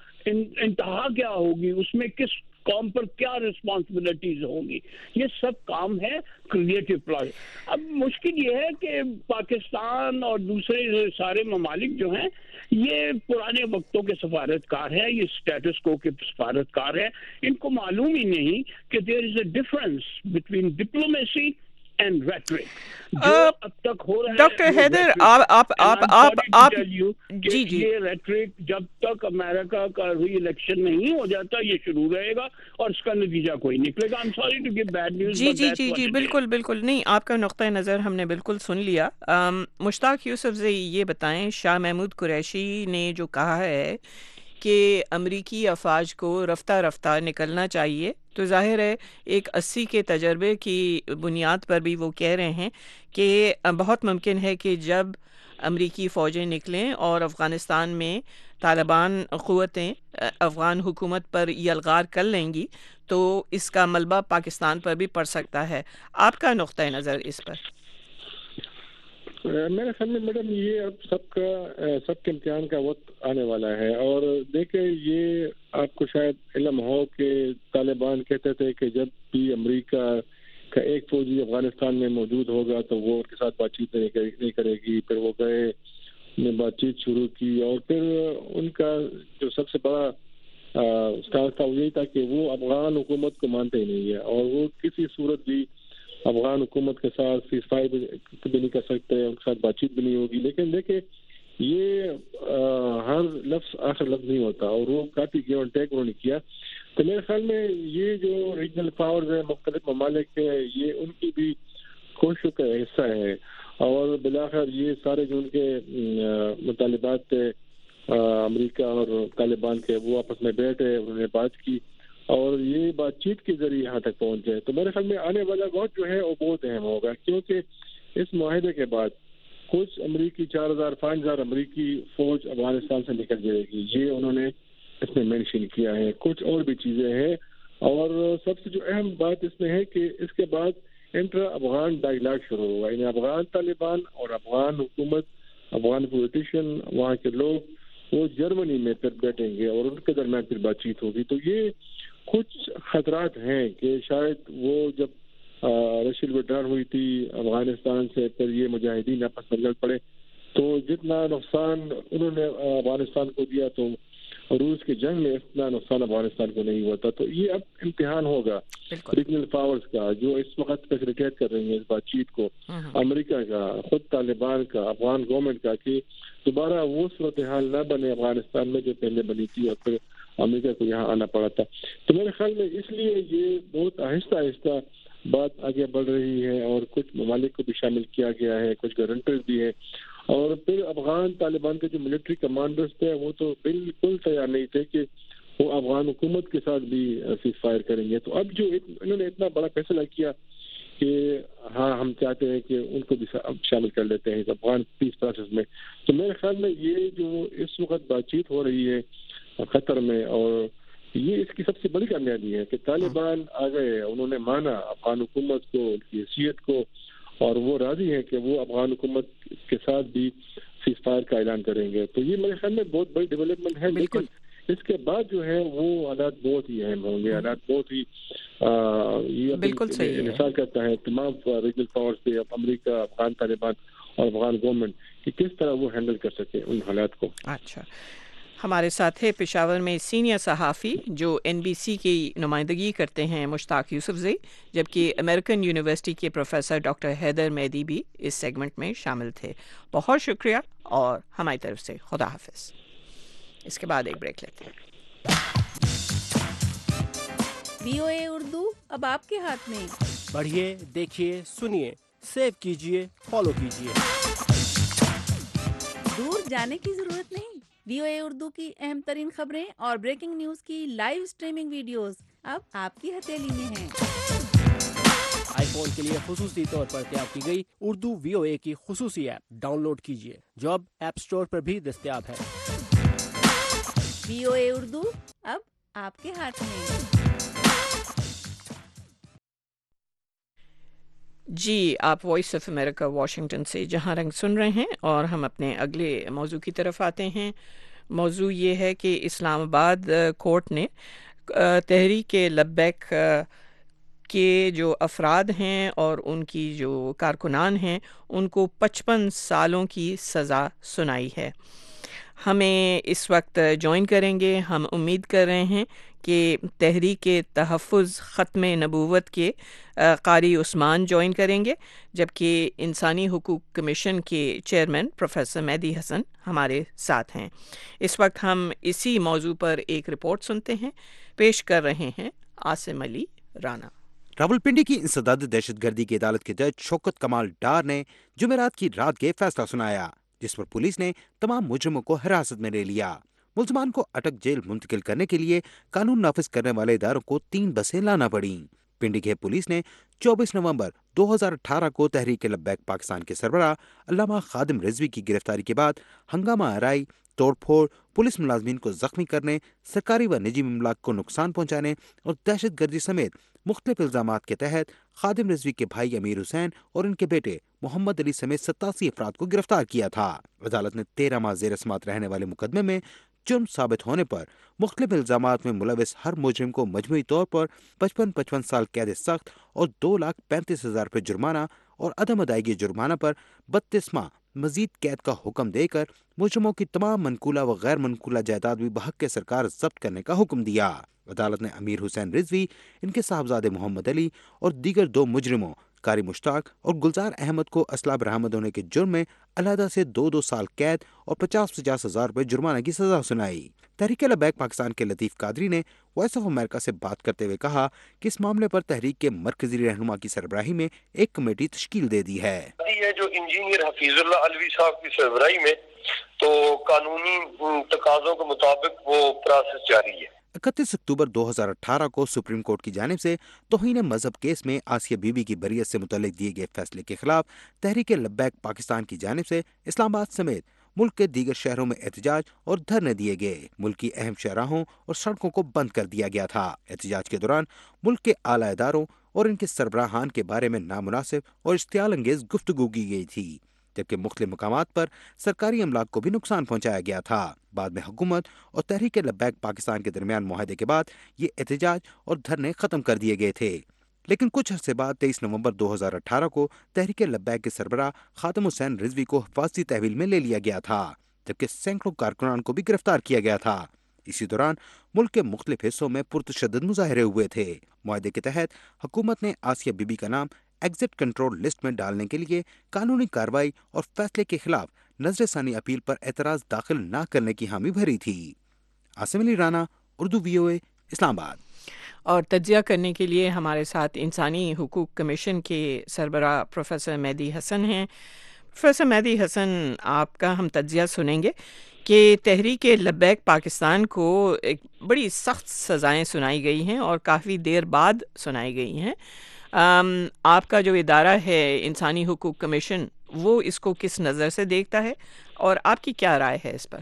Speaker 6: انتہا کیا ہوگی, اس میں کس قوم پر کیا رسپانسبلٹیز ہوں گی. یہ سب کام ہے کریٹو پلان. اب مشکل یہ ہے کہ پاکستان اور دوسرے سارے ممالک جو ہیں یہ پرانے وقتوں کے سفارتکار ہیں, یہ سٹیٹس کو کے سفارتکار ہیں. ان کو معلوم ہی نہیں کہ there is a difference between diplomacy and rhetoric. جو اب تک ہو رہا ہے
Speaker 1: ڈاکٹر حیدر, آپ آپ آپ آپ آپ
Speaker 6: جی جی یہ ریٹرک جب تک امریکہ کا ری الیکشن نہیں ہو جاتا یہ شروع رہے گا اور اس کا نتیجہ کوئی نکلے گا. I am sorry to give bad news.
Speaker 1: جی جی جی جی بالکل بالکل نہیں, آپ کا نقطۂ نظر ہم نے بالکل سن لیا. مشتاق یوسف سے یہ بتائیں, شاہ محمود قریشی نے جو کہا ہے کہ امریکی افواج کو رفتہ رفتہ نکلنا چاہیے, تو ظاہر ہے ایک اسی کے تجربے کی بنیاد پر بھی وہ کہہ رہے ہیں کہ بہت ممکن ہے کہ جب امریکی فوجیں نکلیں اور افغانستان میں طالبان قوتیں افغان حکومت پر یلغار کر لیں گی تو اس کا ملبہ پاکستان پر بھی پڑ سکتا ہے. آپ کا نقطۂ نظر اس پر؟
Speaker 5: میرے خیال میں میڈم یہ اب سب کا سب کے امتحان کا وقت آنے والا ہے. اور دیکھیں یہ آپ کو شاید علم ہو کہ طالبان کہتے تھے کہ جب بھی امریکہ کا ایک فوجی افغانستان میں موجود ہوگا تو وہ ان کے ساتھ بات چیت نہیں کرے گی. پھر وہ گئے, نے بات چیت شروع کی, اور پھر ان کا جو سب سے بڑا اسٹانس تھا وہ یہی تھا کہ وہ افغان حکومت کو مانتے ہی نہیں ہے, اور وہ کسی صورت بھی افغان حکومت کے ساتھ سیز فائر بھی نہیں کر سکتے, ان کے ساتھ بات چیت بھی نہیں ہوگی. لیکن دیکھیں یہ ہر لفظ آخر لفظ نہیں ہوتا, اور وہ کافی گیو اینڈ ٹیک انہوں نے کیا. تو میرے خیال میں یہ جو ریجنل پاورز ہیں, مختلف ممالک ہیں, یہ ان کی بھی کوششوں کا حصہ ہے, اور بالآخر یہ سارے جو ان کے مطالبات تھے امریکہ اور طالبان کے, وہ آپس میں بیٹھے, انہوں نے بات کی, اور یہ بات چیت کے ذریعے یہاں تک پہنچ جائے. تو میرے خیال میں آنے والا وقت جو ہے وہ بہت اہم ہوگا, کیونکہ اس معاہدے کے بعد کچھ امریکی چار ہزار پانچ ہزار امریکی فوج افغانستان سے نکل جائے گی, یہ انہوں نے اس میں مینشن کیا ہے. کچھ اور بھی چیزیں ہیں, اور سب سے جو اہم بات اس میں ہے کہ اس کے بعد انٹرا افغان ڈائیلاگ شروع ہوگا, یعنی افغان طالبان اور افغان حکومت, افغان پولیٹیشین, وہاں کے لوگ وہ جرمنی میں پھر بیٹھیں گے اور ان کے درمیان پھر بات چیت ہوگی. تو یہ کچھ خطرات ہیں کہ شاید وہ جب رشید وڈران ہوئی تھی افغانستان سے, پھر یہ مجاہدین آپس میں لڑ پڑے, تو جتنا نقصان انہوں نے افغانستان کو دیا تو روس کی جنگ میں اتنا نقصان افغانستان کو نہیں ہوا تھا. تو یہ اب امتحان ہوگا ریجنل پاورز کا جو اس وقت فیسیلیٹیٹ کر رہی ہیں اس بات چیت کو, امریکہ کا, خود طالبان کا, افغان گورنمنٹ کا, کہ دوبارہ وہ صورتحال نہ بنے افغانستان میں جو پہلے بنی تھی اور پھر امریکہ کو یہاں آنا پڑا تھا. تو میرے خیال میں اس لیے یہ بہت آہستہ آہستہ بات آگے بڑھ رہی ہے, اور کچھ ممالک کو بھی شامل کیا گیا ہے, کچھ گارنٹرز بھی ہیں. اور پھر افغان طالبان کے جو ملٹری کمانڈرز تھے وہ تو بالکل تیار نہیں تھے کہ وہ افغان حکومت کے ساتھ بھی سیز فائر کریں گے. تو اب جو انہوں نے اتنا بڑا فیصلہ کیا کہ ہاں ہم چاہتے ہیں کہ ان کو بھی شامل کر لیتے ہیں افغان پیس پروسیس میں. تو میرے خیال میں یہ جو اس وقت بات چیت ہو رہی ہے قطر میں, اور یہ اس کی سب سے بڑی کامیابی ہے کہ طالبان آ گئے, انہوں نے مانا افغان حکومت کو, ان کی حیثیت کو, اور وہ راضی ہے کہ وہ افغان حکومت کے ساتھ بھی سیز فائر کا اعلان کریں گے. تو یہ میرے خیال میں بہت بڑی ڈیولپمنٹ ہے. لیکن اس کے بعد جو ہے وہ حالات بہت ہی اہم ہوں گے, حالات بہت ہی یہ انحصار کرتا ہے تمام ریجنل پاورز پہ, امریکہ, افغان طالبان اور افغان گورنمنٹ, کہ کس طرح وہ ہینڈل کر سکے ان حالات کو.
Speaker 1: اچھا ہمارے ساتھ ہے پشاور میں سینئر صحافی جو این بی سی کی نمائندگی کرتے ہیں مشتاق یوسفزئی، جبکہ امریکن یونیورسٹی کے پروفیسر ڈاکٹر حیدر مہدی بھی اس سیگمنٹ میں شامل تھے. بہت شکریہ اور ہماری طرف سے خدا حافظ. اس کے بعد ایک بریک لیتے ہیں.
Speaker 16: وی او اے اردو اب آپ کے ہاتھ میں.
Speaker 17: پڑھیے، دیکھیے، سنیے، سیو کیجیے، فالو کیجیے.
Speaker 16: دور جانے کی ضرورت نہیں. وی او اے اردو کی اہم ترین خبریں اور بریکنگ نیوز کی لائیو سٹریمنگ ویڈیوز اب آپ کی ہتھیلی میں ہیں.
Speaker 17: آئی فون کے لیے خصوصی طور پر تیار کی گئی اردو وی او اے کی خصوصی ایپ ڈاؤن لوڈ کیجیے، جو اب ایپ سٹور پر بھی دستیاب ہے.
Speaker 16: وی او اے اردو اب آپ کے ہاتھ میں.
Speaker 1: جی، آپ وائس آف امریکہ واشنگٹن سے جہاں رنگ سن رہے ہیں اور ہم اپنے اگلے موضوع کی طرف آتے ہیں. موضوع یہ ہے کہ اسلام آباد کورٹ نے تحریک لبیک کے جو افراد ہیں اور ان کی جو کارکنان ہیں ان کو پچپن سالوں کی سزا سنائی ہے. ہمیں اس وقت جوائن کریں گے، ہم امید کر رہے ہیں کہ تحریک تحفظ ختم نبوت کے قاری عثمان جوائن کریں گے، جبکہ انسانی حقوق کمیشن کے چیئرمین پروفیسر مہدی حسن ہمارے ساتھ ہیں. اس وقت ہم اسی موضوع پر ایک رپورٹ سنتے ہیں. پیش کر رہے ہیں عاصم علی رانا.
Speaker 18: راولپنڈی کی انسداد دہشت گردی کی عدالت کے جج شوکت کمال ڈار نے جمعرات کی رات کے فیصلہ سنایا، جس پر پولیس نے تمام مجرموں کو حراست میں لے لیا. ملزمان کو اٹک جیل منتقل کرنے کے لیے قانون نافذ کرنے والے اداروں کو تین بسیں لانا پڑیں. پنڈی کے پولیس نے چوبیس نومبر دو ہزار اٹھارہ کو تحریک لبیک پاکستان کے سربراہ علامہ خادم رضوی کی گرفتاری کے بعد ہنگامہ آرائی، توڑ پھوڑ، پولیس ملازمین کو زخمی کرنے، سرکاری و نجی املاک کو نقصان پہنچانے اور دہشت گردی سمیت مختلف الزامات کے تحت خادم رضوی کے بھائی امیر حسین اور ان کے بیٹے محمد علی سمیت ستاسی افراد کو گرفتار کیا تھا. عدالت نے تیرہ ماہ زیر سماعت رہنے والے مقدمے میں جرم ثابت ہونے پر مختلف الزامات میں ملوث ہر مجرم کو مجموعی طور پر پچپن پچپن سال قید سخت اور دو لاکھ پینتیس ہزار روپے جرمانہ اور عدم ادائیگی جرمانہ پر بتیس ماہ مزید قید کا حکم دے کر مجرموں کی تمام منقولہ و غیر منقولہ جائیداد بھی بحق سرکار ضبط کرنے کا حکم دیا. عدالت نے امیر حسین رضوی، ان کے صاحبزادے محمد علی اور دیگر دو مجرموں قاری مشتاق اور گلزار احمد کو اسلحہ برآمد ہونے کے جرم میں علیحدہ سے دو دو سال قید اور پچاس پچاس ہزار روپے جرمانہ کی سزا سنائی. تحریک لبیک پاکستان کے لطیف قادری نے وائس آف امریکہ سے بات کرتے ہوئے کہا کہ اس معاملے پر تحریک کے مرکزی رہنما کی سربراہی میں ایک کمیٹی تشکیل دے دی ہے.
Speaker 4: یہ جو انجینئر حفیظ اللہ علوی صاحب کی سربراہی میں تو قانونی تقاضوں کے مطابق وہ پروسیس جاری ہے.
Speaker 18: اکتیس اکتوبر دو ہزار اٹھارہ کو سپریم کورٹ کی جانب سے توہین مذہب کیس میں آسیہ بی بی کی بریت سے متعلق دیے گئے فیصلے کے خلاف تحریک لبیک پاکستان کی جانب سے اسلام آباد سمیت ملک کے دیگر شہروں میں احتجاج اور دھرنے دیے گئے. ملک کی اہم شاہراہوں اور سڑکوں کو بند کر دیا گیا تھا. احتجاج کے دوران ملک کے اعلیٰ اداروں اور ان کے سربراہان کے بارے میں نامناسب اور اشتعال انگیز گفتگو کی گئی تھی، جبکہ مختلف مقامات پر سرکاری املاک کو بھی نقصان پہنچایا گیا تھا. بعد میں حکومت اور تحریک لبیک پاکستان کے درمیان معاہدے کے بعد یہ احتجاج اور دھرنے ختم کر دیے گئے تھے. لیکن کچھ عرصے بعد تیئیس نومبر دو ہزار اٹھارہ کو تحریک لبیک کے سربراہ خادم حسین رضوی کو حفاظتی تحویل میں لے لیا گیا تھا، جبکہ سینکڑوں کارکنان کو بھی گرفتار کیا گیا تھا. اسی دوران ملک کے مختلف حصوں میں پرتشدد مظاہرے ہوئے تھے. معاہدے کے تحت حکومت نے آسیہ بی بی کا نام ایگزٹ کنٹرول لسٹ میں ڈالنے کے لیے قانونی کارروائی اور فیصلے کے خلاف نظر ثانی اپیل پر اعتراض داخل نہ کرنے کی حامی بھری تھی. عاصم علی رانا، اردو وی او اے، اسلام آباد.
Speaker 1: اور تجزیہ کرنے کے لیے ہمارے ساتھ انسانی حقوق کمیشن کے سربراہ پروفیسر مہدی حسن ہیں. پروفیسر مہدی حسن، آپ کا ہم تجزیہ سنیں گے کہ تحریک لبیک پاکستان کو ایک بڑی سخت سزائیں سنائی گئی ہیں اور کافی دیر بعد سنائی گئی ہیں. آم, آپ کا جو ادارہ ہے انسانی حقوق کمیشن، وہ اس کو کس نظر سے دیکھتا ہے اور آپ کی کیا رائے ہے اس پر؟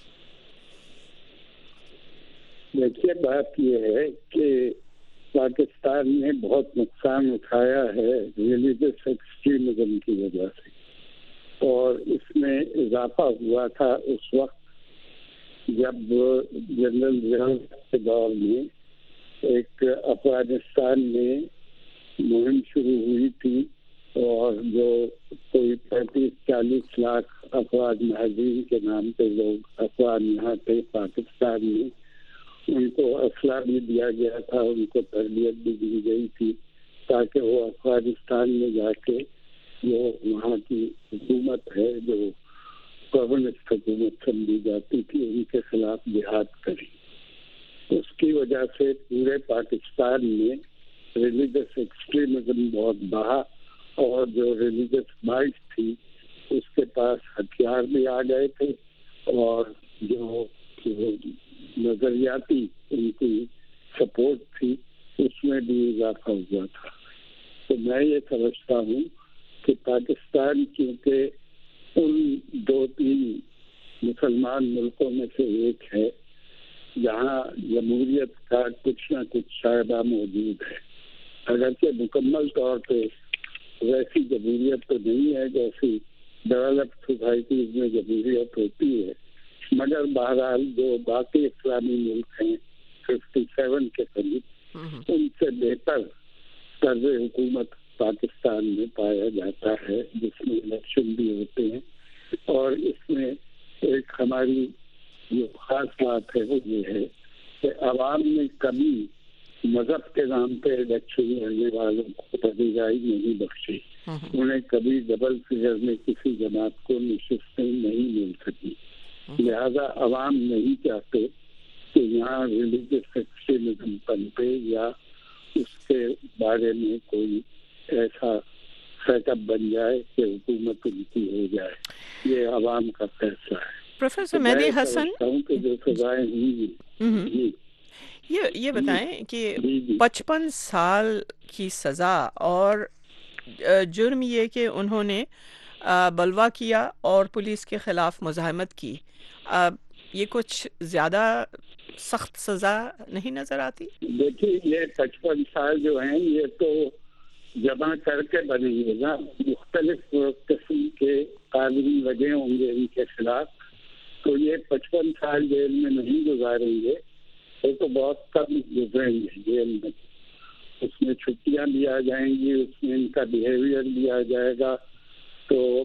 Speaker 5: دیکھیے، بات یہ ہے کہ پاکستان نے بہت نقصان اٹھایا ہے ریلیجس ایکسٹریمزم کی وجہ سے، اور اس میں اضافہ ہوا تھا اس وقت جب جنرل ضیاء کے دور میں ایک افغانستان میں مہم شروع ہوئی تھی، اور جو کوئی
Speaker 19: کوئی پینتیس چالیس لاکھ افراد مہاجرین کے نام پہ لوگ افراد یہاں تھے پاکستان میں. ان کو اسلحہ بھی دیا گیا تھا, ان کو تربیت بھی دی گئی تھی تاکہ وہ افغانستان میں جا کے جو وہاں کی حکومت ہے, جو کمیونسٹ حکومت سمجھی جاتی تھی, ان کے خلاف جہاد کریں. اس کی وجہ سے پورے پاکستان میں ریلیجس ایکسٹریمزم بہت بڑھا, اور جو ریلیجس مائنڈ تھی اس کے پاس ہتھیار بھی آ گئے تھے, اور جو نظریاتی ان کی سپورٹ تھی اس میں بھی اضافہ ہوا تھا. تو میں یہ سمجھتا ہوں کہ پاکستان کیونکہ ان دو تین مسلمان ملکوں میں سے ایک ہے جہاں جمہوریت کا کچھ نہ کچھ شائبہ موجود ہے, اگرچہ مکمل طور پہ ویسی جمہوریت تو نہیں ہے جیسی ڈیولپڈ سوسائٹیز میں جمہوریت ہوتی ہے, مگر بہرحال جو باقی اسلامی ملک ہیں ففٹی سیون کے قریب, ان سے بہتر طرز حکومت پاکستان میں پایا جاتا ہے, جس میں الیکشن بھی ہوتے ہیں. اور اس میں ایک ہماری جو خاص بات ہے وہ یہ ہے کہ عوام نے کبھی مذہب کے نام پہ الیکشن لڑنے والوں کو پذیرائی نہیں بخشی. انہیں کبھی ڈبل فگر میں کسی جماعت کو نشستیں نہیں مل سکی. لہذا عوام نہیں چاہتے کہ یہاں ریلیجس ایکسٹریمزم پنپے یا اس کے بارے میں کوئی ایسا سیٹ اپ بن جائے کہ حکومت ان کی ہو جائے. یہ عوام کا فیصلہ ہے.
Speaker 1: پروفیسر مہدی حسن,
Speaker 19: کہ جو سزائیں ہوئی
Speaker 1: یہ یہ بتائیں کہ پچپن سال کی سزا اور جرم یہ کہ انہوں نے بلوا کیا اور پولیس کے خلاف مزاحمت کی, یہ کچھ زیادہ سخت سزا نہیں نظر آتی؟
Speaker 19: دیکھیے یہ پچپن سال جو ہیں یہ تو جمع کر کے بنے گے نا, مختلف قسم کے قانون لگے ہوں گے ان کے خلاف, تو یہ پچپن سال جیل میں نہیں گزاریں گے, وہ تو بہت کم گزریں گے جیل میں. اس میں چھٹیاں بھی آ جائیں گی, اس میں ان کا بیہیویئر بھی آ جائے گا. تو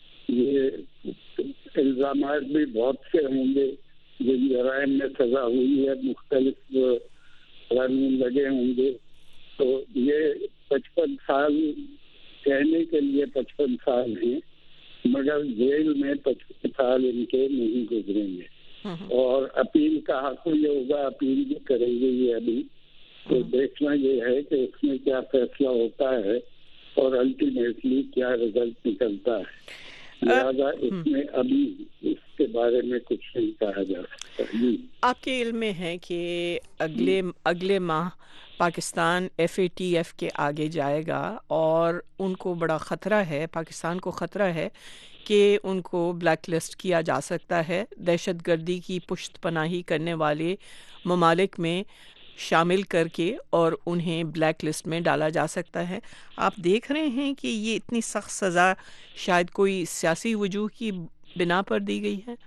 Speaker 19: یہ الزامات بھی بہت سے ہوں گے, جن جرائم میں سزا ہوئی ہے مختلف قانون لگے ہوں گے. تو یہ پچپن سال کہنے کے لیے پچپن سال ہیں, مگر جیل میں پچپن سال ان کے نہیں گزریں گے. اور اپیل کا حق یہ ہوگا, اپیل بھی کریں گے یہ ابھی. تو دیکھنا یہ ہے کہ اس میں کیا فیصلہ ہوتا ہے اور الٹیمیٹلی کیا رزلٹ نکلتا ہے. لہٰذا اس میں ابھی اس کے بارے میں کچھ نہیں کہا جا سکتا.
Speaker 1: آپ کے علم میں ہے کہ اگلے اگلے ماہ Pakistan F A T F کے آگے جائے گا, اور ان کو بڑا خطرہ ہے, پاکستان کو خطرہ ہے کہ ان کو بلیک لسٹ کیا جا سکتا ہے, دہشت گردی کی پشت پناہی کرنے والے ممالک میں شامل کر کے, اور انہیں بلیک لسٹ میں ڈالا جا سکتا ہے. آپ دیکھ رہے ہیں کہ یہ اتنی سخت سزا شاید کوئی سیاسی وجوہ کی بنا پر دی گئی ہے؟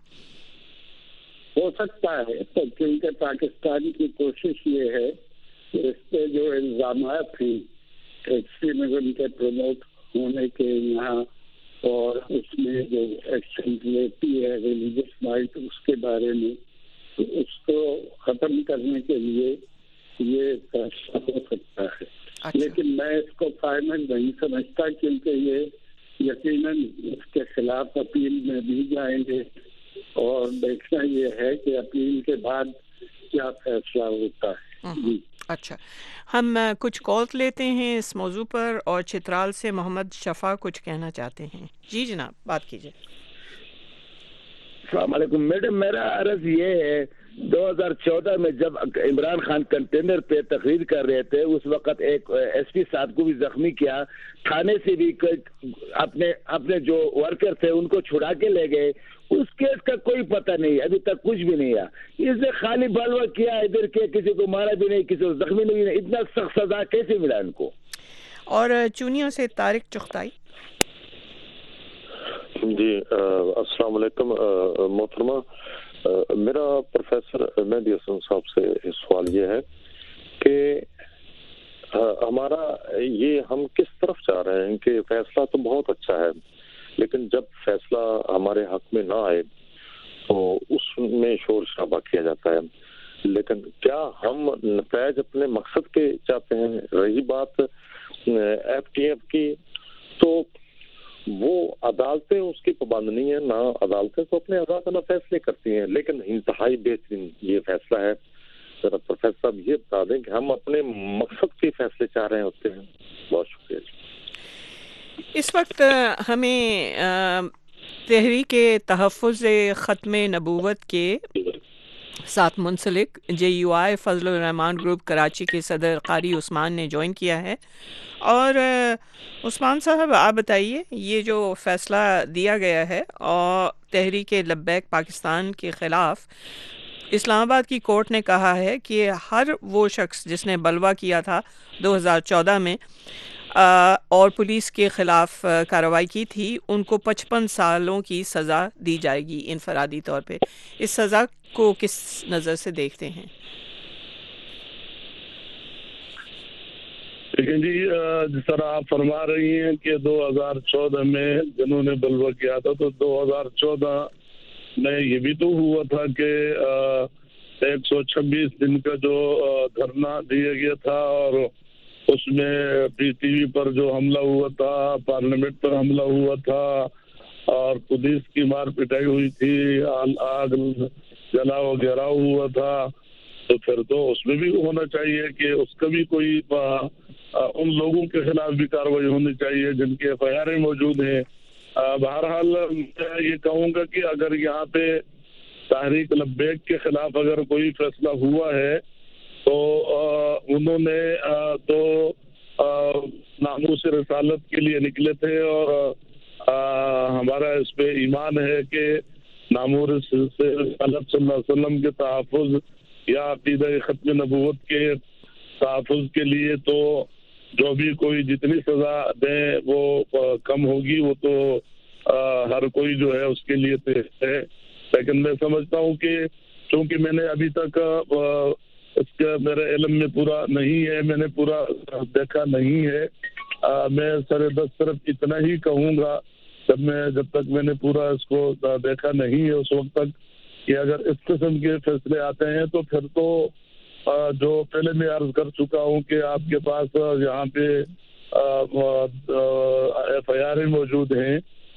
Speaker 19: ہو سکتا ہے, کیونکہ پاکستان کی کوشش یہ ہے کہ اس پہ جو الزامات ہیں ایکسٹریمزم کے پروموٹ ہونے کے یہاں, اور اس میں جو ایکشن لیتی ہے ریلیجس مائٹ اس کے بارے میں, تو اس کو ختم کرنے کے لیے یہ فیصلہ ہو سکتا ہے. لیکن میں اس کو فائنل نہیں سمجھتا, کیونکہ یہ یقیناً اس کے خلاف اپیل میں بھی جائیں گے, اور دیکھنا یہ ہے کہ اپیل کے بعد کیا فیصلہ ہوتا ہے. جی
Speaker 1: اچھا, ہم کچھ کال لیتے ہیں اس موضوع پر, اور چترال سے محمد شفا کچھ کہنا چاہتے ہیں. جی جناب, بات کیجیے.
Speaker 20: السلام علیکم میڈم, میرا عرض یہ ہے دو ہزار چودہ میں جب عمران خان کنٹینر پہ تقریر کر رہے تھے, اس وقت ایک ایس پی صاحب کو بھی زخمی کیا, تھانے سے بھی اپنے اپنے جو ورکر تھے ان کو چھڑا کے لے گئے. اس کیس کا کوئی پتہ نہیں, ابھی تک کچھ بھی نہیں ہے. اس نے خالی بلوا کیا ادھر کے, کسی کو مارا بھی نہیں, کسی کو زخمی نہیں, اتنا سخت سزا کیسے ملا ان کو؟
Speaker 1: اور چونیوں سے طارق چغتائی.
Speaker 21: جی السلام علیکم محترمہ, میرا پروفیسر مہدی حسن صاحب سے سوال یہ ہے کہ ہمارا یہ ہم کس طرف جا رہے ہیں کہ فیصلہ تو بہت اچھا ہے, لیکن جب فیصلہ ہمارے حق میں نہ آئے تو اس میں شور شرابہ کیا جاتا ہے. لیکن کیا ہم نتائج اپنے مقصد کے چاہتے ہیں؟ رہی بات ایف ٹی ایف کی، تو وہ عدالتیں اس کی پابند نہیں ہیں، نہ عدالتیں تو اپنے آزادانہ فیصلے کرتی ہیں، لیکن انتہائی بہترین یہ فیصلہ ہے. ذرا پروفیسر صاحب یہ بتا دیں کہ ہم اپنے مقصد کے فیصلے چاہ رہے ہوتے ہیں. بہت شکریہ.
Speaker 1: اس وقت ہمیں تحریک تحفظ ختم نبوت کے ساتھ منسلک جے you I Fazal Rahman group Karachi کے صدر قاری عثمان نے جوائن کیا ہے. اور عثمان صاحب آپ بتائیے، یہ جو فیصلہ دیا گیا ہے اور تحریک لبیک پاکستان کے خلاف، اسلام آباد کی کورٹ نے کہا ہے کہ ہر وہ شخص جس نے بلوا کیا تھا دو ہزار چودہ میں اور پولیس کے خلاف کارروائی کی تھی، ان کو پچپن سالوں کی سزا دی جائے گی انفرادی طور پہ. اس سزا کو کس نظر سے دیکھتے ہیں؟
Speaker 3: لیکن جی جس طرح آپ فرما رہی ہیں کہ دو ہزار چودہ میں جنہوں نے بلوا کیا تھا، تو دو ہزار چودہ میں یہ بھی تو ہوا تھا کہ ایک سو چھبیس دن کا جو دھرنا دیا گیا تھا، اور اس میں پی ٹی وی پر جو حملہ ہوا تھا، پارلیمنٹ پر حملہ ہوا تھا، اور پولیس کی مار پٹائی ہوئی تھی، آگ جلاؤ گھیراؤ ہوا تھا. تو پھر تو اس میں بھی ہونا چاہیے کہ اس کا بھی کوئی ان لوگوں کے خلاف بھی کارروائی ہونی چاہیے جن کے ایف آئی آر موجود ہیں. بہرحال میں یہ کہوں گا کہ اگر یہاں پہ تحریک لبیک کے خلاف اگر کوئی فیصلہ ہوا ہے تو انہوں نے تو ناموس رسالت کے لیے نکلے تھے، اور ہمارا اس پہ ایمان ہے کہ ناموس رسالت صلی اللہ علیہ وسلم کے تحفظ یا عقیدہ ختم نبوت کے تحفظ کے لیے تو جو بھی کوئی جتنی سزا دیں وہ کم ہوگی، وہ تو ہر کوئی جو ہے اس کے لیے ہے. لیکن میں سمجھتا ہوں کہ چونکہ میں نے ابھی تک اس کا میرے علم میں پورا نہیں ہے، میں نے پورا دیکھا نہیں ہے، میں سر دست صرف اتنا ہی کہوں گا جب میں جب تک میں نے پورا اس کو دیکھا نہیں ہے اس وقت تک، کہ اگر اس قسم کے فیصلے آتے ہیں تو پھر تو جو پہلے میں عرض کر چکا ہوں کہ آپ کے پاس یہاں پہ ایف آئی آر موجود ہیں،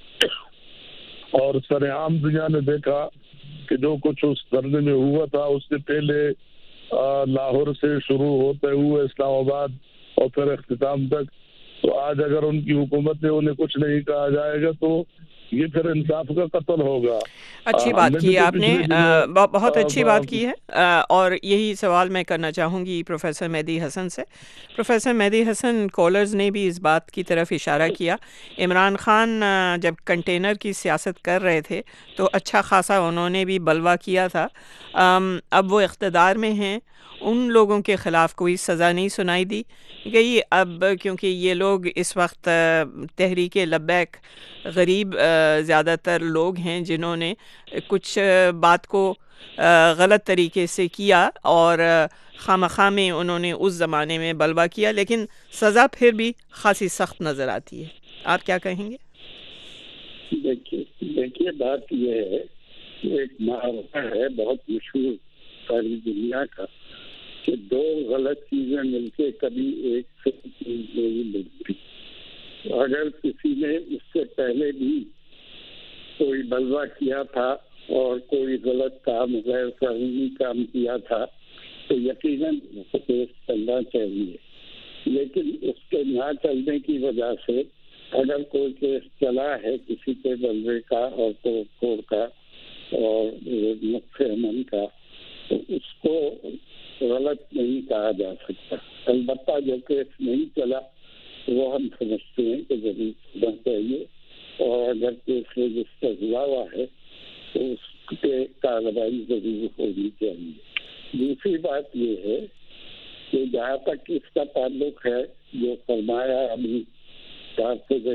Speaker 3: اور سر عام دنیا نے دیکھا کہ جو کچھ اس دھرنے میں ہوا تھا اس سے پہلے لاہور سے شروع ہوتے ہوئے اسلام آباد اور پھر اختتام تک. تو آج اگر ان کی حکومت میں انہیں کچھ نہیں کہا جائے گا تو یہ پھر انصاف کا قتل ہوگا.
Speaker 1: اچھی بات کی آپ نے، بہت اچھی بات کی ہے، اور یہی سوال میں کرنا چاہوں گی پروفیسر مہدی حسن سے. پروفیسر مہدی حسن، کالرز نے بھی اس بات کی طرف اشارہ کیا، عمران خان جب کنٹینر کی سیاست کر رہے تھے تو اچھا خاصا انہوں نے بھی بلوا کیا تھا. اب وہ اقتدار میں ہیں، ان لوگوں کے خلاف کوئی سزا نہیں سنائی دی گئی. اب کیونکہ یہ لوگ اس وقت تحریک لبیک غریب زیادہ تر لوگ ہیں جنہوں نے کچھ بات کو غلط طریقے سے کیا اور خامخواہ میں انہوں نے اس زمانے میں بلوا کیا، لیکن سزا پھر بھی خاصی سخت نظر آتی ہے. آپ کیا کہیں گے؟
Speaker 19: دیکھیے دیکھیے بات یہ ہے کہ ایک محاورہ ہے بہت مشہور ساری دنیا کا کہ دو غلط چیزیں مل کے کبھی ایک صحیح چیز نہیں ملتی. اگر کسی نے اس سے پہلے بھی کوئی بلوا کیا تھا اور کوئی غلط کام غیر قانونی کام کیا تھا تو یقیناً کیس چلنا چاہیے، لیکن اس کے نہ چلنے کی وجہ سے اگر کوئی کیس چلا ہے کسی کے بلوے کا اور توڑ کا اور نقص امن کا تو اس کو غلط نہیں کہا جا سکتا. البتہ جو کیس نہیں چلا وہ ہم سمجھتے ہیں کہ ضرور ہونا چاہیے، اور اگر کیس رجسٹر ہوا ہوا ہے تو اس پہ کارروائی ضرور ہونی چاہیے. دوسری بات یہ ہے کہ جہاں تک اس کا تعلق ہے جو فرمایا ابھی حافظ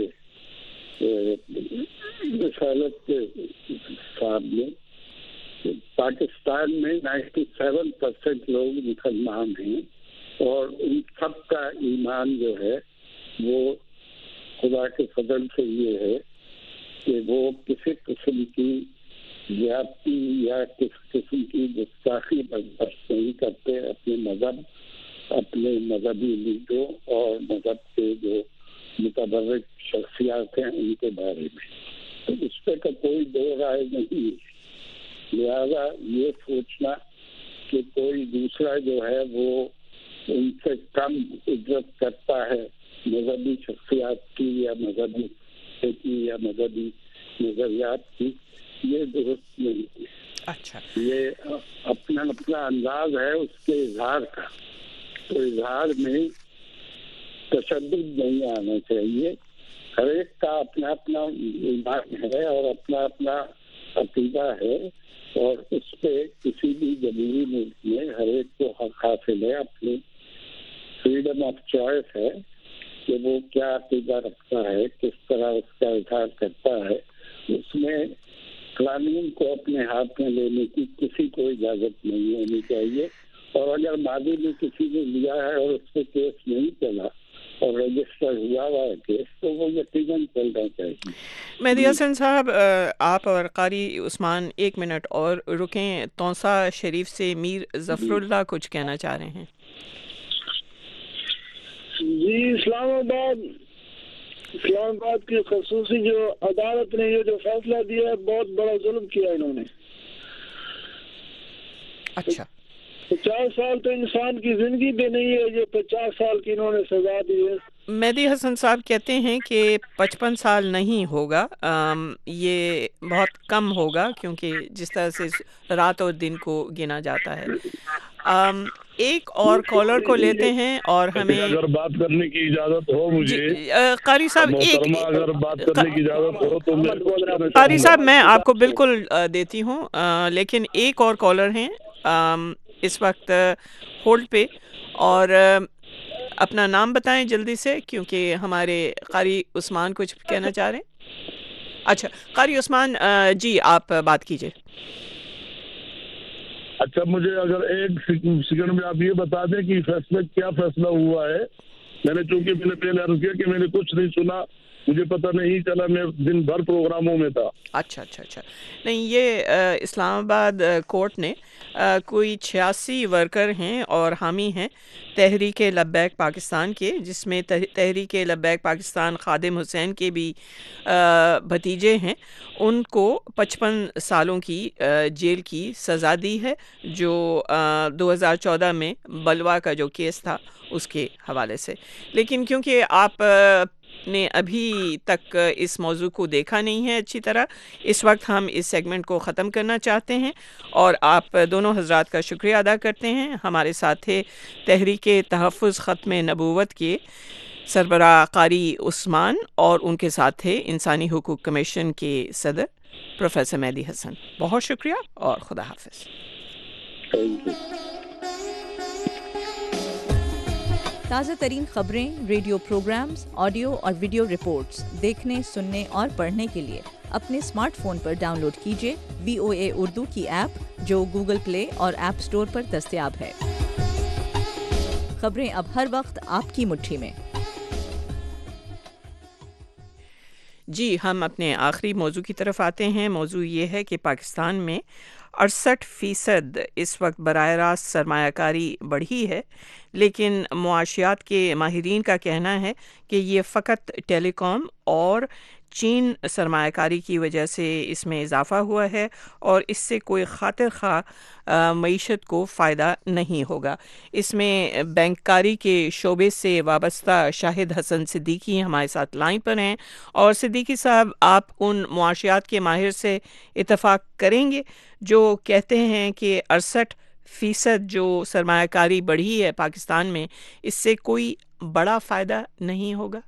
Speaker 19: رسالت صاحب نے، پاکستان میں نائنٹی سیون پرسینٹ لوگ مسلمان ہیں، اور ان سب کا ایمان جو ہے وہ خدا کے فضل سے یہ ہے کہ وہ کسی قسم کی زیادتی یا کس قسم کی گستاخی برداشت نہیں کرتے اپنے مذہب، اپنے مذہبی لیڈروں اور مذہب کے جو متبرک شخصیات ہیں ان کے بارے میں. تو اس پہ کا کوئی دو رائے نہیں ہے. لہذا یہ سوچنا کہ کوئی دوسرا جو ہے وہ ان سے کم عزت کرتا ہے مذہبی شخصیات کی یا مذہبی کی یا مذہبی نظریات کی، یہ درست نہیں ہے.
Speaker 1: اچھا، یہ
Speaker 19: اپنا اپنا انداز ہے اس کے اظہار کا. تو اظہار میں تشدد نہیں آنا چاہیے. ہر ایک کا اپنا اپنا ایمان ہے اور اپنا اپنا عقیدہ ہے، اور اس پہ کسی بھی جمہوری ملک میں ہر ایک کو حق حاصل ہے، اپنی فریڈم آف چوائس ہے کہ وہ کیا عقیدہ رکھتا ہے، کس طرح اس کا اظہار کرتا ہے. اس میں قانون کو اپنے ہاتھ میں لینے کی کسی کو اجازت نہیں ہونی چاہیے. اور اگر ماضی میں کسی نے لیا ہے اور اس پہ کیس نہیں چلا اور رجسٹر ہوا ہوا ہے کیس، تو وہ یقیناً چلنا چاہیے.
Speaker 1: مہدی حسن صاحب، آپ اور قاری عثمان ایک منٹ اور رکیں. تونسا شریف سے میر ظفر اللہ کچھ کہنا چاہ رہے ہیں.
Speaker 12: جی، اسلام آباد اسلام آباد کی خصوصی جو عدالت نے یہ جو فیصلہ دیا ہے، بہت بڑا ظلم کیا انہوں نے.
Speaker 1: اچھا،
Speaker 12: پچاس سال تو انسان کی زندگی بھی نہیں ہے، یہ پچاس سال کی انہوں نے سزا دی ہے.
Speaker 1: مہدی حسن صاحب کہتے ہیں کہ پچپن سال نہیں ہوگا، یہ بہت کم ہوگا، کیونکہ جس طرح سے رات اور دن کو گنا جاتا ہے. ایک اور کالر کو لیتے ہیں اور ہمیں
Speaker 3: اگر بات کرنے کی اجازت ہو مجھے.
Speaker 1: قاری صاحب ایک
Speaker 3: اگر بات کرنے کی اجازت ہو تو
Speaker 1: قاری صاحب میں آپ کو بالکل دیتی ہوں، لیکن ایک اور کالر ہیں اس وقت ہولڈ پہ، اور اپنا نام بتائیں جلدی سے کیونکہ ہمارے قاری عثمان کچھ کہنا چاہ رہے ہیں. اچھا قاری عثمان جی آپ بات کیجئے.
Speaker 3: اچھا مجھے اگر ایک سیکنڈ میں آپ یہ بتا دیں کہ فیصلہ کیا فیصلہ ہوا ہے. میں نے چونکہ میں نے پہلے عرض کیا کہ میں نے کچھ نہیں سنا، مجھے پتہ نہیں چلا، میں دن بھر پروگراموں میں تھا.
Speaker 1: اچھا اچھا اچھا نہیں، یہ اسلام آباد کورٹ نے کوئی چھیاسی ورکر ہیں اور حامی ہیں تحریک لبیک پاکستان کے، جس میں تحریک لبیک پاکستان خادم حسین کے بھی بھتیجے ہیں، ان کو پچپن سالوں کی جیل کی سزا دی ہے، جو دو ہزار چودہ میں بلوا کا جو کیس تھا اس کے حوالے سے. لیکن کیونکہ آپ نے ابھی تک اس موضوع کو دیکھا نہیں ہے اچھی طرح، اس وقت ہم اس سیگمنٹ کو ختم کرنا چاہتے ہیں اور آپ دونوں حضرات کا شکریہ ادا کرتے ہیں. ہمارے ساتھ تھے تحریک تحفظ ختم نبوت کے سربراہ قاری عثمان اور ان کے ساتھ تھے انسانی حقوق کمیشن کے صدر پروفیسر مہدی حسن. بہت شکریہ اور خدا حافظ.
Speaker 2: تازہ ترین خبریں، ریڈیو پروگرامز، آڈیو اور ویڈیو رپورٹس دیکھنے، سننے اور پڑھنے کے لیے اپنے اسمارٹ فون پر ڈاؤن لوڈ کیجیے وی او اے اردو کی ایپ، جو گوگل پلے اور ایپ اسٹور پر دستیاب ہے. خبریں اب ہر وقت آپ کی مٹھی میں.
Speaker 1: جی ہم اپنے آخری موضوع کی طرف آتے ہیں. موضوع یہ ہے کہ پاکستان میں اڑسٹھ فیصد اس وقت براہ راست سرمایہ کاری بڑھی ہے، لیکن معاشیات کے ماہرین کا کہنا ہے کہ یہ فقط ٹیلی کام اور چین سرمایہ کاری کی وجہ سے اس میں اضافہ ہوا ہے اور اس سے کوئی خاطر خواہ معیشت کو فائدہ نہیں ہوگا. اس میں بینک کاری کے شعبے سے وابستہ شاہد حسن صدیقی ہمارے ساتھ لائن پر ہیں. اور صدیقی صاحب، آپ ان معاشیات کے ماہر سے اتفاق کریں گے جو کہتے ہیں کہ اڑسٹھ فیصد جو سرمایہ کاری بڑھی ہے پاکستان میں، اس سے کوئی بڑا فائدہ نہیں ہوگا؟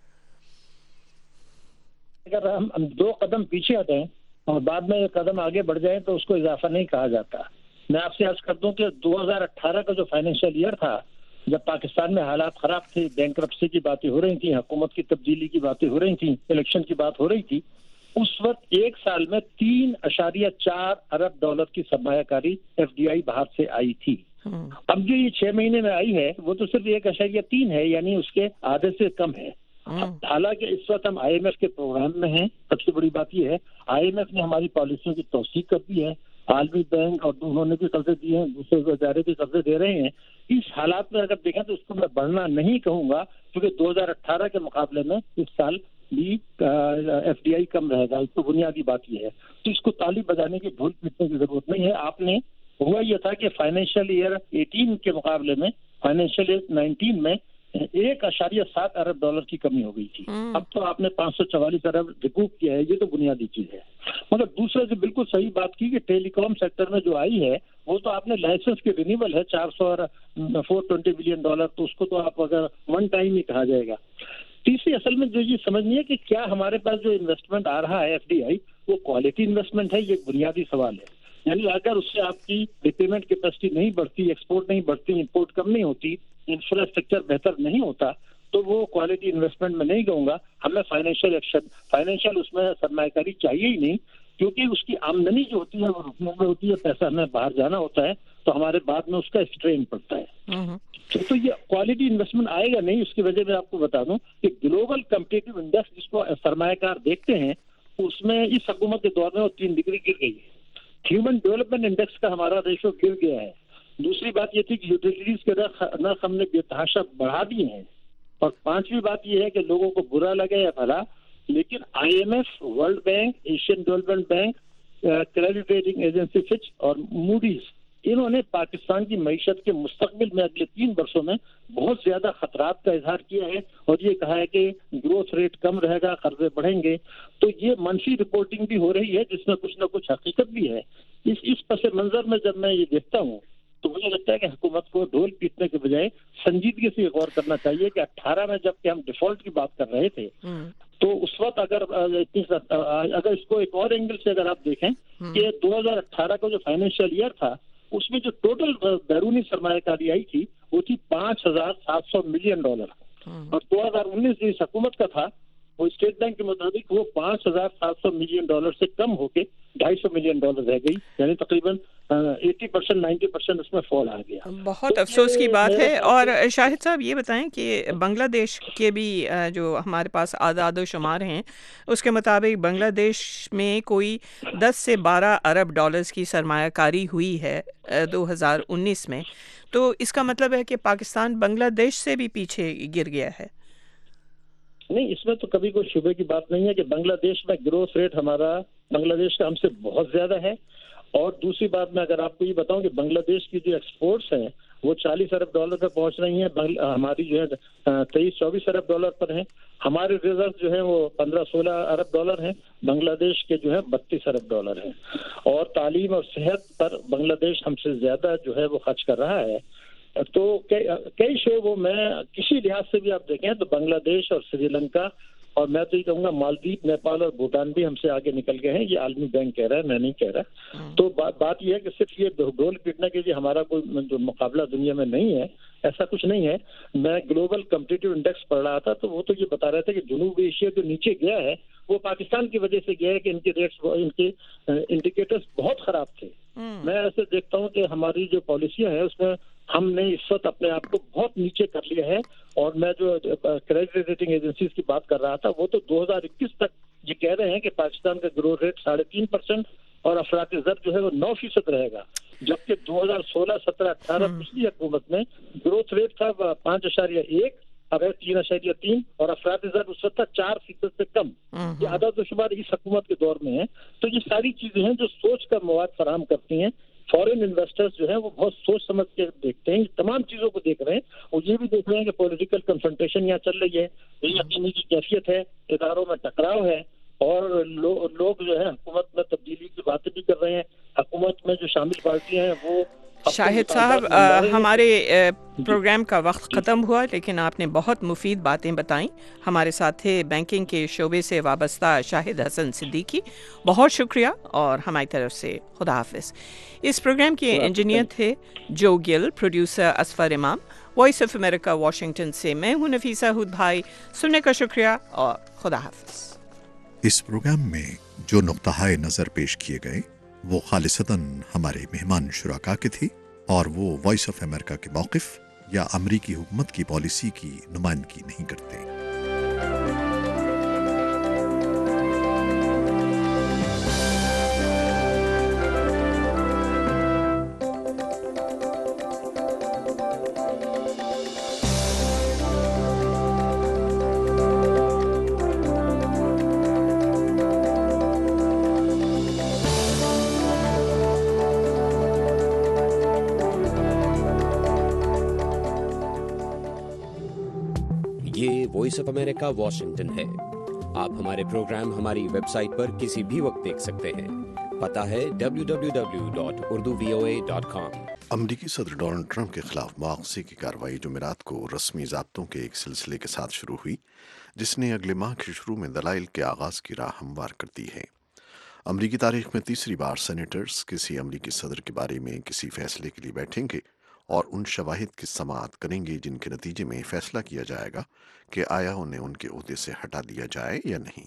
Speaker 22: اگر ہم دو قدم پیچھے ہٹیں اور بعد میں ایک قدم آگے بڑھ جائیں تو اس کو اضافہ نہیں کہا جاتا. میں آپ سے عرض کر دوں کہ دو ہزار اٹھارہ کا جو فائنینشیل ایئر تھا، جب پاکستان میں حالات خراب تھے، بینکرپسی کی باتیں ہو رہی تھیں، حکومت کی تبدیلی کی باتیں ہو رہی تھیں، الیکشن کی بات ہو رہی تھی، اس وقت ایک سال میں تین اشاریہ چار ارب ڈالر کی سرمایہ کاری ایف ڈی آئی باہر سے آئی تھی. اب جو یہ چھ مہینے میں آئی ہے وہ تو صرف ایک اشاریہ تین ہے، یعنی اس کے آدھے سے کم ہے. حالانکہ اس وقت ہم آئی ایم ایف کے پروگرام میں ہیں. سب سے بڑی بات یہ ہے آئی ایم ایف نے ہماری پالیسیوں کی توثیق کر دی ہے. عالمی بینک اور انہوں نے بھی قرضے دیے ہیں, دوسرے ادارے بھی قرضے دے رہے ہیں. اس حالات میں اگر دیکھیں تو اس کو میں بڑھنا نہیں کہوں گا, کیونکہ دو ہزار اٹھارہ کے مقابلے میں اس سال بھی ایف ڈی آئی کم رہے گا. اس تو بنیادی بات یہ ہے. تو اس کو تالی بجانے کی ڈھول پیٹنے کی ضرورت نہیں ہے. آپ نے ہوا یہ تھا کہ فائنینشیل ایئر ایٹین کے مقابلے میں فائنینشیل ایئر نائنٹین میں ایک اشاریہ سات ارب ڈالر کی کمی ہو گئی تھی. اب تو آپ نے پانچ سو چوالیس ارب ریکوپ کیا ہے. یہ تو بنیادی چیز ہے. مگر دوسرے سے بالکل صحیح بات کی کہ ٹیلی کام سیکٹر میں جو آئی ہے وہ تو آپ نے لائسنس کی رینیول ہے چار سو اور فور ٹوینٹی بلین ڈالر, تو اس کو تو آپ اگر ون ٹائم ہی کہا جائے گا. تیسری اصل میں جو یہ سمجھنی ہے کہ کیا ہمارے پاس جو انویسٹمنٹ آ رہا ہے ایف ڈی آئی وہ کوالٹی انویسٹمنٹ ہے, یہ ایک بنیادی سوال ہے. یعنی اگر اس سے آپ کی ریپیمنٹ کیپیسٹی نہیں بڑھتی, ایکسپورٹ نہیں بڑھتی, امپورٹ کم نہیں ہوتی, انفراسٹرکچر بہتر نہیں ہوتا, تو وہ کوالٹی انویسٹمنٹ میں نہیں کہوں گا. ہمیں فائنینشیل ایکشن فائنینشیل اس میں سرمایہ کاری چاہیے ہی نہیں, کیونکہ اس کی آمدنی جو ہوتی ہے وہ رکنے میں ہوتی ہے, پیسہ ہمیں باہر جانا ہوتا ہے, تو ہمارے بعد میں اس کا اسٹرین پڑتا ہے. تو یہ کوالٹی انویسٹمنٹ آئے گا نہیں. اس کی وجہ میں آپ کو بتا دوں کہ گلوبل کمپٹیٹو انڈیکس جس کو سرمایہ کار دیکھتے ہیں اس میں اس حکومت کے دور میں وہ تین ڈگری گر گئی ہے. ہیومن ڈیولپمنٹ انڈیکس کا ہمارا ریشو گر گیا ہے. دوسری بات یہ تھی کہ یوٹیلیٹیز کے نرخ ہم نے بے تحاشا بڑھا دیے ہیں. اور پانچویں بات یہ ہے کہ لوگوں کو برا لگے یا بھلا, لیکن I M F, World Bank, Asian Development Bank, credit rating agency Fitch اور موڈیز, انہوں نے پاکستان کی معیشت کے مستقبل میں اگلے تین برسوں میں بہت زیادہ خطرات کا اظہار کیا ہے اور یہ کہا ہے کہ گروتھ ریٹ کم رہے گا, قرضے بڑھیں گے. تو یہ منفی رپورٹنگ بھی ہو رہی ہے جس میں کچھ نہ کچھ حقیقت بھی ہے. اس اس پس منظر میں جب میں یہ دیکھتا ہوں تو مجھے لگتا ہے کہ حکومت کو ڈھول پیٹنے کے بجائے سنجیدگی سے غور کرنا چاہیے کہ اٹھارہ میں جب کہ ہم ڈیفالٹ کی بات کر رہے تھے تو اس وقت اگر اگر اس کو ایک اور اینگل سے اگر آپ دیکھیں کہ دو ہزار اٹھارہ کا جو فائنینشیل ایئر تھا اس میں جو ٹوٹل بیرونی سرمایہ کاری آئی تھی وہ تھی پانچ ہزار سات سو ملین ڈالر, اور دو ہزار انیس جو اس حکومت کا تھا وہ اسٹیٹ بینک کے مطابق وہ پانچ ہزار سات سو ملین ڈالر سے کم ہو کے ڈھائی سو ملین ڈالر رہ گئی. یعنی تقریباً ایٹی پرسینٹ نائنٹی پرسینٹ اس میں فال آ گیا.
Speaker 1: بہت افسوس کی بات ہے. اور شاہد صاحب یہ بتائیں کہ بنگلہ دیش کے بھی جو ہمارے پاس اعداد و شمار ہیں اس کے مطابق بنگلہ دیش میں کوئی دس سے بارہ ارب ڈالرز کی سرمایہ کاری ہوئی ہے دو ہزار انیس میں. تو اس کا مطلب ہے کہ پاکستان بنگلہ دیش سے بھی پیچھے گر گیا ہے.
Speaker 22: نہیں, اس میں تو کبھی کوئی شبے کی بات نہیں ہے کہ بنگلہ دیش میں گروتھ ریٹ ہمارا بنگلہ دیش کا ہم سے بہت زیادہ ہے. اور دوسری بات میں اگر آپ کو یہ بتاؤں کہ بنگلہ دیش کی جو ایکسپورٹس ہیں وہ چالیس ارب ڈالر پہ پہنچ رہی ہیں, ہماری جو ہے تیئیس چوبیس ارب ڈالر پر ہیں. ہمارے ریزرو جو ہیں وہ پندرہ سولہ ارب ڈالر ہیں, بنگلہ دیش کے جو ہے بتیس ارب ڈالر ہیں. اور تعلیم اور صحت پر بنگلہ دیش ہم سے زیادہ جو ہے وہ خرچ کر رہا ہے. تو کئی شعبوں میں کسی لحاظ سے بھی آپ دیکھیں تو بنگلہ دیش اور سری لنکا اور میں تو یہ کہوں گا مالدیپ, نیپال اور بھوٹان بھی ہم سے آگے نکل گئے ہیں. یہ عالمی بینک کہہ رہا ہے, میں نہیں کہہ رہا. تو بات یہ ہے کہ صرف یہ ڈھول پیٹنے کے لیے ہمارا کوئی جو مقابلہ دنیا میں نہیں ہے, ایسا کچھ نہیں ہے. میں گلوبل کمپٹیٹو انڈیکس پڑھ رہا تھا تو وہ تو یہ بتا رہے تھے کہ جنوبی ایشیا جو نیچے گیا ہے وہ پاکستان کی وجہ سے گیا ہے کہ ان کے ریٹس ان کے انڈیکیٹرز بہت خراب تھے. میں ایسے دیکھتا ہوں کہ ہماری جو پالیسیاں ہیں اس میں ہم نے اس وقت اپنے آپ کو بہت نیچے کر لیا ہے. اور میں جو کریڈٹ ریٹنگ ایجنسیز کی بات کر رہا تھا وہ تو دو ہزار اکیس تک یہ کہہ رہے ہیں کہ پاکستان کا گروتھ ریٹ ساڑھے تین پرسینٹ اور افراط زر جو ہے وہ نو فیصد رہے گا, جبکہ دو ہزار سولہ سترہ اٹھارہ پچھلی حکومت میں گروتھ ریٹ تھا پانچ اشاریہ ایک, اب تین اشاریہ تین, اور افراط زر اس وقت تھا چار فیصد سے کم. یہ اعداد و شمار اس حکومت کے دور میں ہے. تو یہ ساری چیزیں ہیں جو سوچ کا مواد فراہم کرتی ہیں. فورن انویسٹرز جو ہیں وہ بہت سوچ سمجھ کے دیکھتے ہیں, تمام چیزوں کو دیکھ رہے ہیں, اور یہ بھی دیکھ رہے ہیں کہ پولیٹیکل کنفرنٹیشن یہاں چل رہی ہے, بے یقینی کی کیفیت ہے, اداروں میں ٹکراؤ ہے, اور لو, لوگ جو ہے حکومت میں تبدیلی کی باتیں بھی کر رہے ہیں. حکومت میں جو شامل پارٹیاں ہیں وہ
Speaker 1: شاہد صاحب ہمارے پروگرام کا وقت ختم ہوا, لیکن آپ نے بہت مفید باتیں بتائیں. ہمارے ساتھ تھے بینکنگ کے شعبے سے وابستہ شاہد حسن صدیقی, بہت شکریہ اور ہماری طرف سے خدا حافظ. اس پروگرام کے انجینئر تھے جو گل, پروڈیوسر اسفر امام. وائس آف امریکہ واشنگٹن سے میں ہوں نفیسہ ہود بھائی. سننے کا شکریہ اور خدا حافظ.
Speaker 7: اس پروگرام میں جو نقطۂ نظر پیش کیے گئے وہ خالصتاً ہمارے مہمان شرکا کے تھے اور وہ وائس آف امریکہ کے موقف یا امریکی حکومت کی پالیسی کی نمائندگی نہیں کرتے.
Speaker 8: یہ وائس آف امریکہ واشنگٹن ہے۔ آپ ہمارے پروگرام ہماری ویب سائٹ پر کسی بھی وقت دیکھ سکتے ہیں۔ پتہ ہے W W W dot Urdu V O A dot com.
Speaker 7: امریکی صدر ڈونلڈ ٹرمپ کے خلاف مواخذے کی کارروائی جمعرات کو رسمی ضابطوں کے ایک سلسلے کے ساتھ شروع ہوئی، جس نے اگلے ماہ کے شروع میں دلائل کے آغاز کی راہ ہموار کر دی ہے۔ امریکی تاریخ میں تیسری بار سینیٹرز کسی امریکی صدر کے بارے میں کسی فیصلے کے لیے بیٹھیں گے اور ان شواہد کی سماعت کریں گے جن کے نتیجے میں فیصلہ کیا جائے گا کہ آیا انہیں ان کے عہدے سے ہٹا دیا جائے یا نہیں۔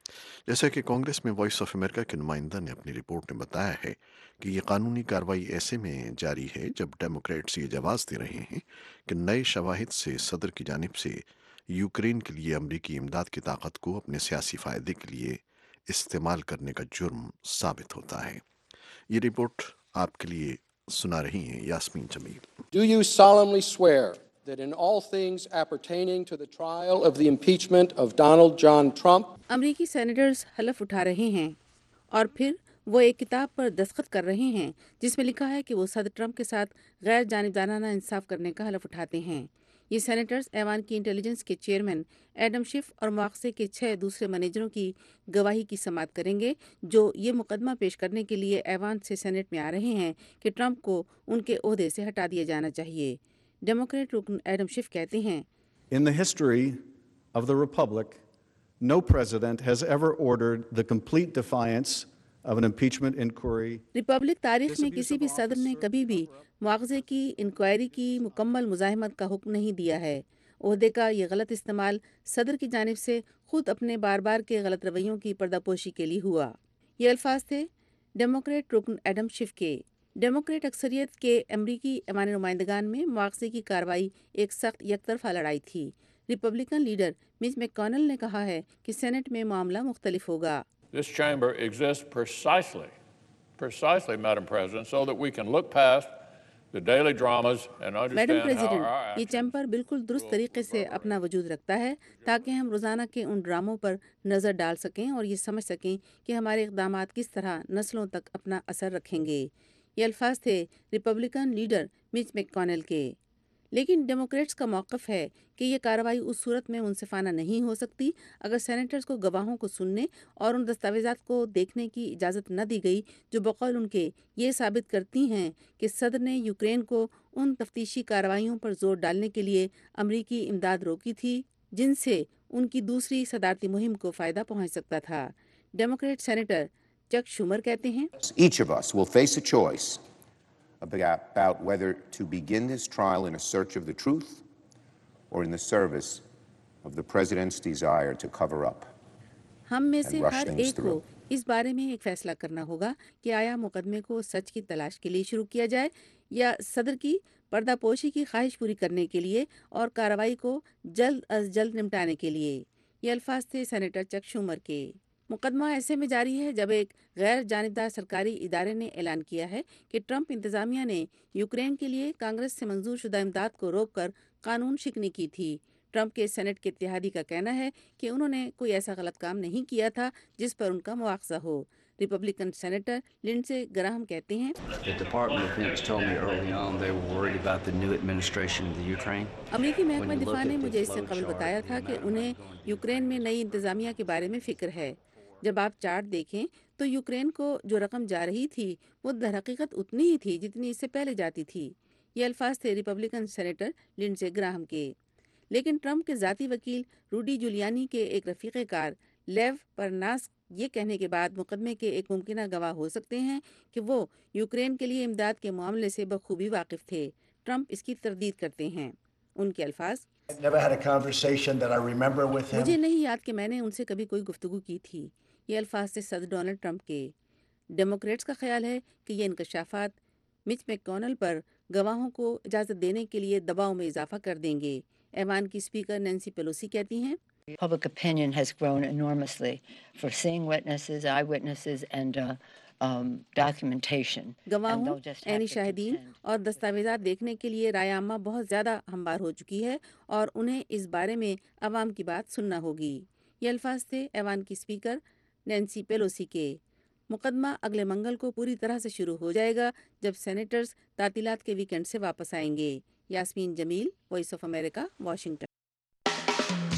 Speaker 7: جیسا کہ کانگریس میں وائس آف امریکہ کے نمائندہ نے اپنی رپورٹ میں بتایا ہے کہ یہ قانونی کارروائی ایسے میں جاری ہے جب ڈیموکریٹس یہ جواز دے رہے ہیں کہ نئے شواہد سے صدر کی جانب سے یوکرین کے لیے امریکی امداد کی طاقت کو اپنے سیاسی فائدے کے لیے استعمال کرنے کا جرم ثابت ہوتا ہے۔ یہ رپورٹ آپ کے لیے سنا رہی ہیں Yasmin Jamil.
Speaker 9: Do you solemnly swear that in all things appertaining to the trial of the impeachment of Donald John Trump
Speaker 16: امریکی سینیٹرز حلف اٹھا رہے ہیں اور پھر وہ ایک کتاب پر دستخط کر رہے ہیں جس میں لکھا ہے کہ وہ صدر ٹرمپ کے ساتھ غیر جانبدارانہ انصاف کرنے کا حلف اٹھاتے ہیں؟ یہ سینیٹرز ایوان کی انٹیلیجنس کے چیئرمین ایڈم شف اور مواخذے کے چھ دوسرے منیجروں کی گواہی کی سماعت کریں گے جو یہ مقدمہ پیش کرنے کے لیے ایوان سے سینٹ میں آ رہے ہیں کہ ٹرمپ کو ان کے عہدے سے ہٹا دیا جانا چاہیے۔ ڈیموکریٹ رکن ایڈم شف کہتے ہیں
Speaker 23: In the history of the Republic, no president has ever ordered the complete defiance of an impeachment inquiry.
Speaker 16: Republic تاریخ میں کسی بھی صدر نے کبھی بھی مواخذے کی انکوائری کی مکمل مزاحمت کا حکم نہیں دیا ہے۔ عہدے کا یہ غلط استعمال صدر کی جانب سے خود اپنے بار بار کے غلط رویوں کی پردہ پوشی کے لیے ہوا۔ یہ الفاظ تھے ڈیموکریٹ رکن ایڈم شف کے۔ ڈیموکریٹ اکثریت کے امریکی ایوان نمائندگان میں مواخذے کی کارروائی ایک سخت یک طرفہ لڑائی تھی۔ ریپبلکن لیڈر مچ میکونل نے کہا ہے کہ سینٹ میں معاملہ مختلف ہوگا۔
Speaker 24: This chamber exists precisely, precisely, Madam President, so that we can look past the daily dramas and
Speaker 16: madam
Speaker 24: understand how
Speaker 16: president,
Speaker 24: our
Speaker 16: یہ چیمبر بالکل درست طریقے سے اپنا وجود رکھتا ہے تاکہ ہم روزانہ کے ان ڈراموں پر نظر ڈال سکیں اور یہ سمجھ سکیں کہ ہمارے اقدامات کس طرح نسلوں تک اپنا اثر رکھیں گے۔ یہ الفاظ تھے ریپبلکن لیڈر مچ میکونل کے۔ لیکن ڈیموکریٹس کا موقف ہے کہ یہ کارروائی اس صورت میں منصفانہ نہیں ہو سکتی اگر سینیٹرز کو گواہوں کو سننے اور ان دستاویزات کو دیکھنے کی اجازت نہ دی گئی جو بقول ان کے یہ ثابت کرتی ہیں کہ صدر نے یوکرین کو ان تفتیشی کارروائیوں پر زور ڈالنے کے لیے امریکی امداد روکی تھی جن سے ان کی دوسری صدارتی مہم کو فائدہ پہنچ سکتا تھا۔ ڈیموکریٹ سینیٹر چک شومر کہتے ہیں
Speaker 25: Each of us will face a choice about about whether to begin this trial in a search of the truth or in the service of the president's desire to cover up
Speaker 16: ہم میں
Speaker 25: and
Speaker 16: سے
Speaker 25: rush
Speaker 16: ہر
Speaker 25: things
Speaker 16: ایک کو
Speaker 25: through.
Speaker 16: اس بارے میں ایک فیصلہ کرنا ہوگا کہ آیا مقدمے کو سچ کی تلاش کے لیے شروع کیا جائے یا صدر کی پردہ پوشی کی خواہش پوری کرنے کے لیے اور کارروائی کو جلد از جلد نمٹانے کے لیے۔ یہ الفاظ تھے سینیٹر چک شومر کے۔ مقدمہ ایسے میں جاری ہے جب ایک غیر جانبدار سرکاری ادارے نے اعلان کیا ہے کہ ٹرمپ انتظامیہ نے یوکرین کے لیے کانگریس سے منظور شدہ امداد کو روک کر قانون شکنی کی تھی۔ ٹرمپ کے سینٹ کے اتحادی کا کہنا ہے کہ انہوں نے کوئی ایسا غلط کام نہیں کیا تھا جس پر ان کا مواخذہ ہو۔ ریپبلکن سینیٹر لنڈسے گراہم کہتے ہیں
Speaker 26: The Department of Defense told me early on they were worried about the new administration of the Ukraine.
Speaker 16: امریکی
Speaker 26: When
Speaker 16: محکمہ
Speaker 26: you look
Speaker 16: دفاع نے
Speaker 26: at the
Speaker 16: مجھے اس سے
Speaker 26: flow
Speaker 16: قبل
Speaker 26: chart,
Speaker 16: بتایا تھا کہ انہیں یوکرین میں نئی انتظامیہ کے بارے میں فکر ہے۔ جب آپ چارٹ دیکھیں تو یوکرین کو جو رقم جا رہی تھی وہ در حقیقت اتنی ہی تھی جتنی اس سے پہلے جاتی تھی۔ یہ الفاظ تھے ریپبلکن سینیٹر لنڈسے گراہم کے۔ لیکن ٹرمپ کے ذاتی وکیل روڈی جولیانی کے ایک رفیق کار لیو پرناس یہ کہنے کے بعد مقدمے کے ایک ممکنہ گواہ ہو سکتے ہیں کہ وہ یوکرین کے لیے امداد کے معاملے سے بخوبی واقف تھے۔ ٹرمپ اس کی تردید کرتے ہیں۔ ان کے الفاظ
Speaker 27: Never had a conversation that I remember with him.
Speaker 16: مجھے نہیں یاد کہ میں نے ان سے کبھی کوئی گفتگو کی تھی۔ یہ الفاظ سے صدر ڈونلڈ ٹرمپ کے۔ ڈیموکریٹس کا خیال ہے کہ یہ انکشافات مچ میکونل پر گواہوں کو اجازت دینے کے لیے دباؤ میں اضافہ کر دیں گے۔ ایوان کی اسپیکر نینسی پیلوسی کہتی ہیں
Speaker 28: Public opinion has grown enormously for seeing witnesses, eyewitnesses, and uh, um, documentation. And
Speaker 16: گواہوں،
Speaker 28: they'll just have
Speaker 16: عینی
Speaker 28: to
Speaker 16: شاہدین اور دستاویزات دیکھنے کے لیے رائے عامہ بہت زیادہ ہموار ہو چکی ہے اور انہیں اس بارے میں عوام کی بات سننا ہوگی۔ یہ الفاظ تھے ایوان کی اسپیکر نینسی پیلوسی کے۔ مقدمہ اگلے منگل کو پوری طرح سے شروع ہو جائے گا جب سینیٹرز تعطیلات کے ویکینڈ سے واپس آئیں گے۔ Yasmeen Jamil, voice of America, Washington.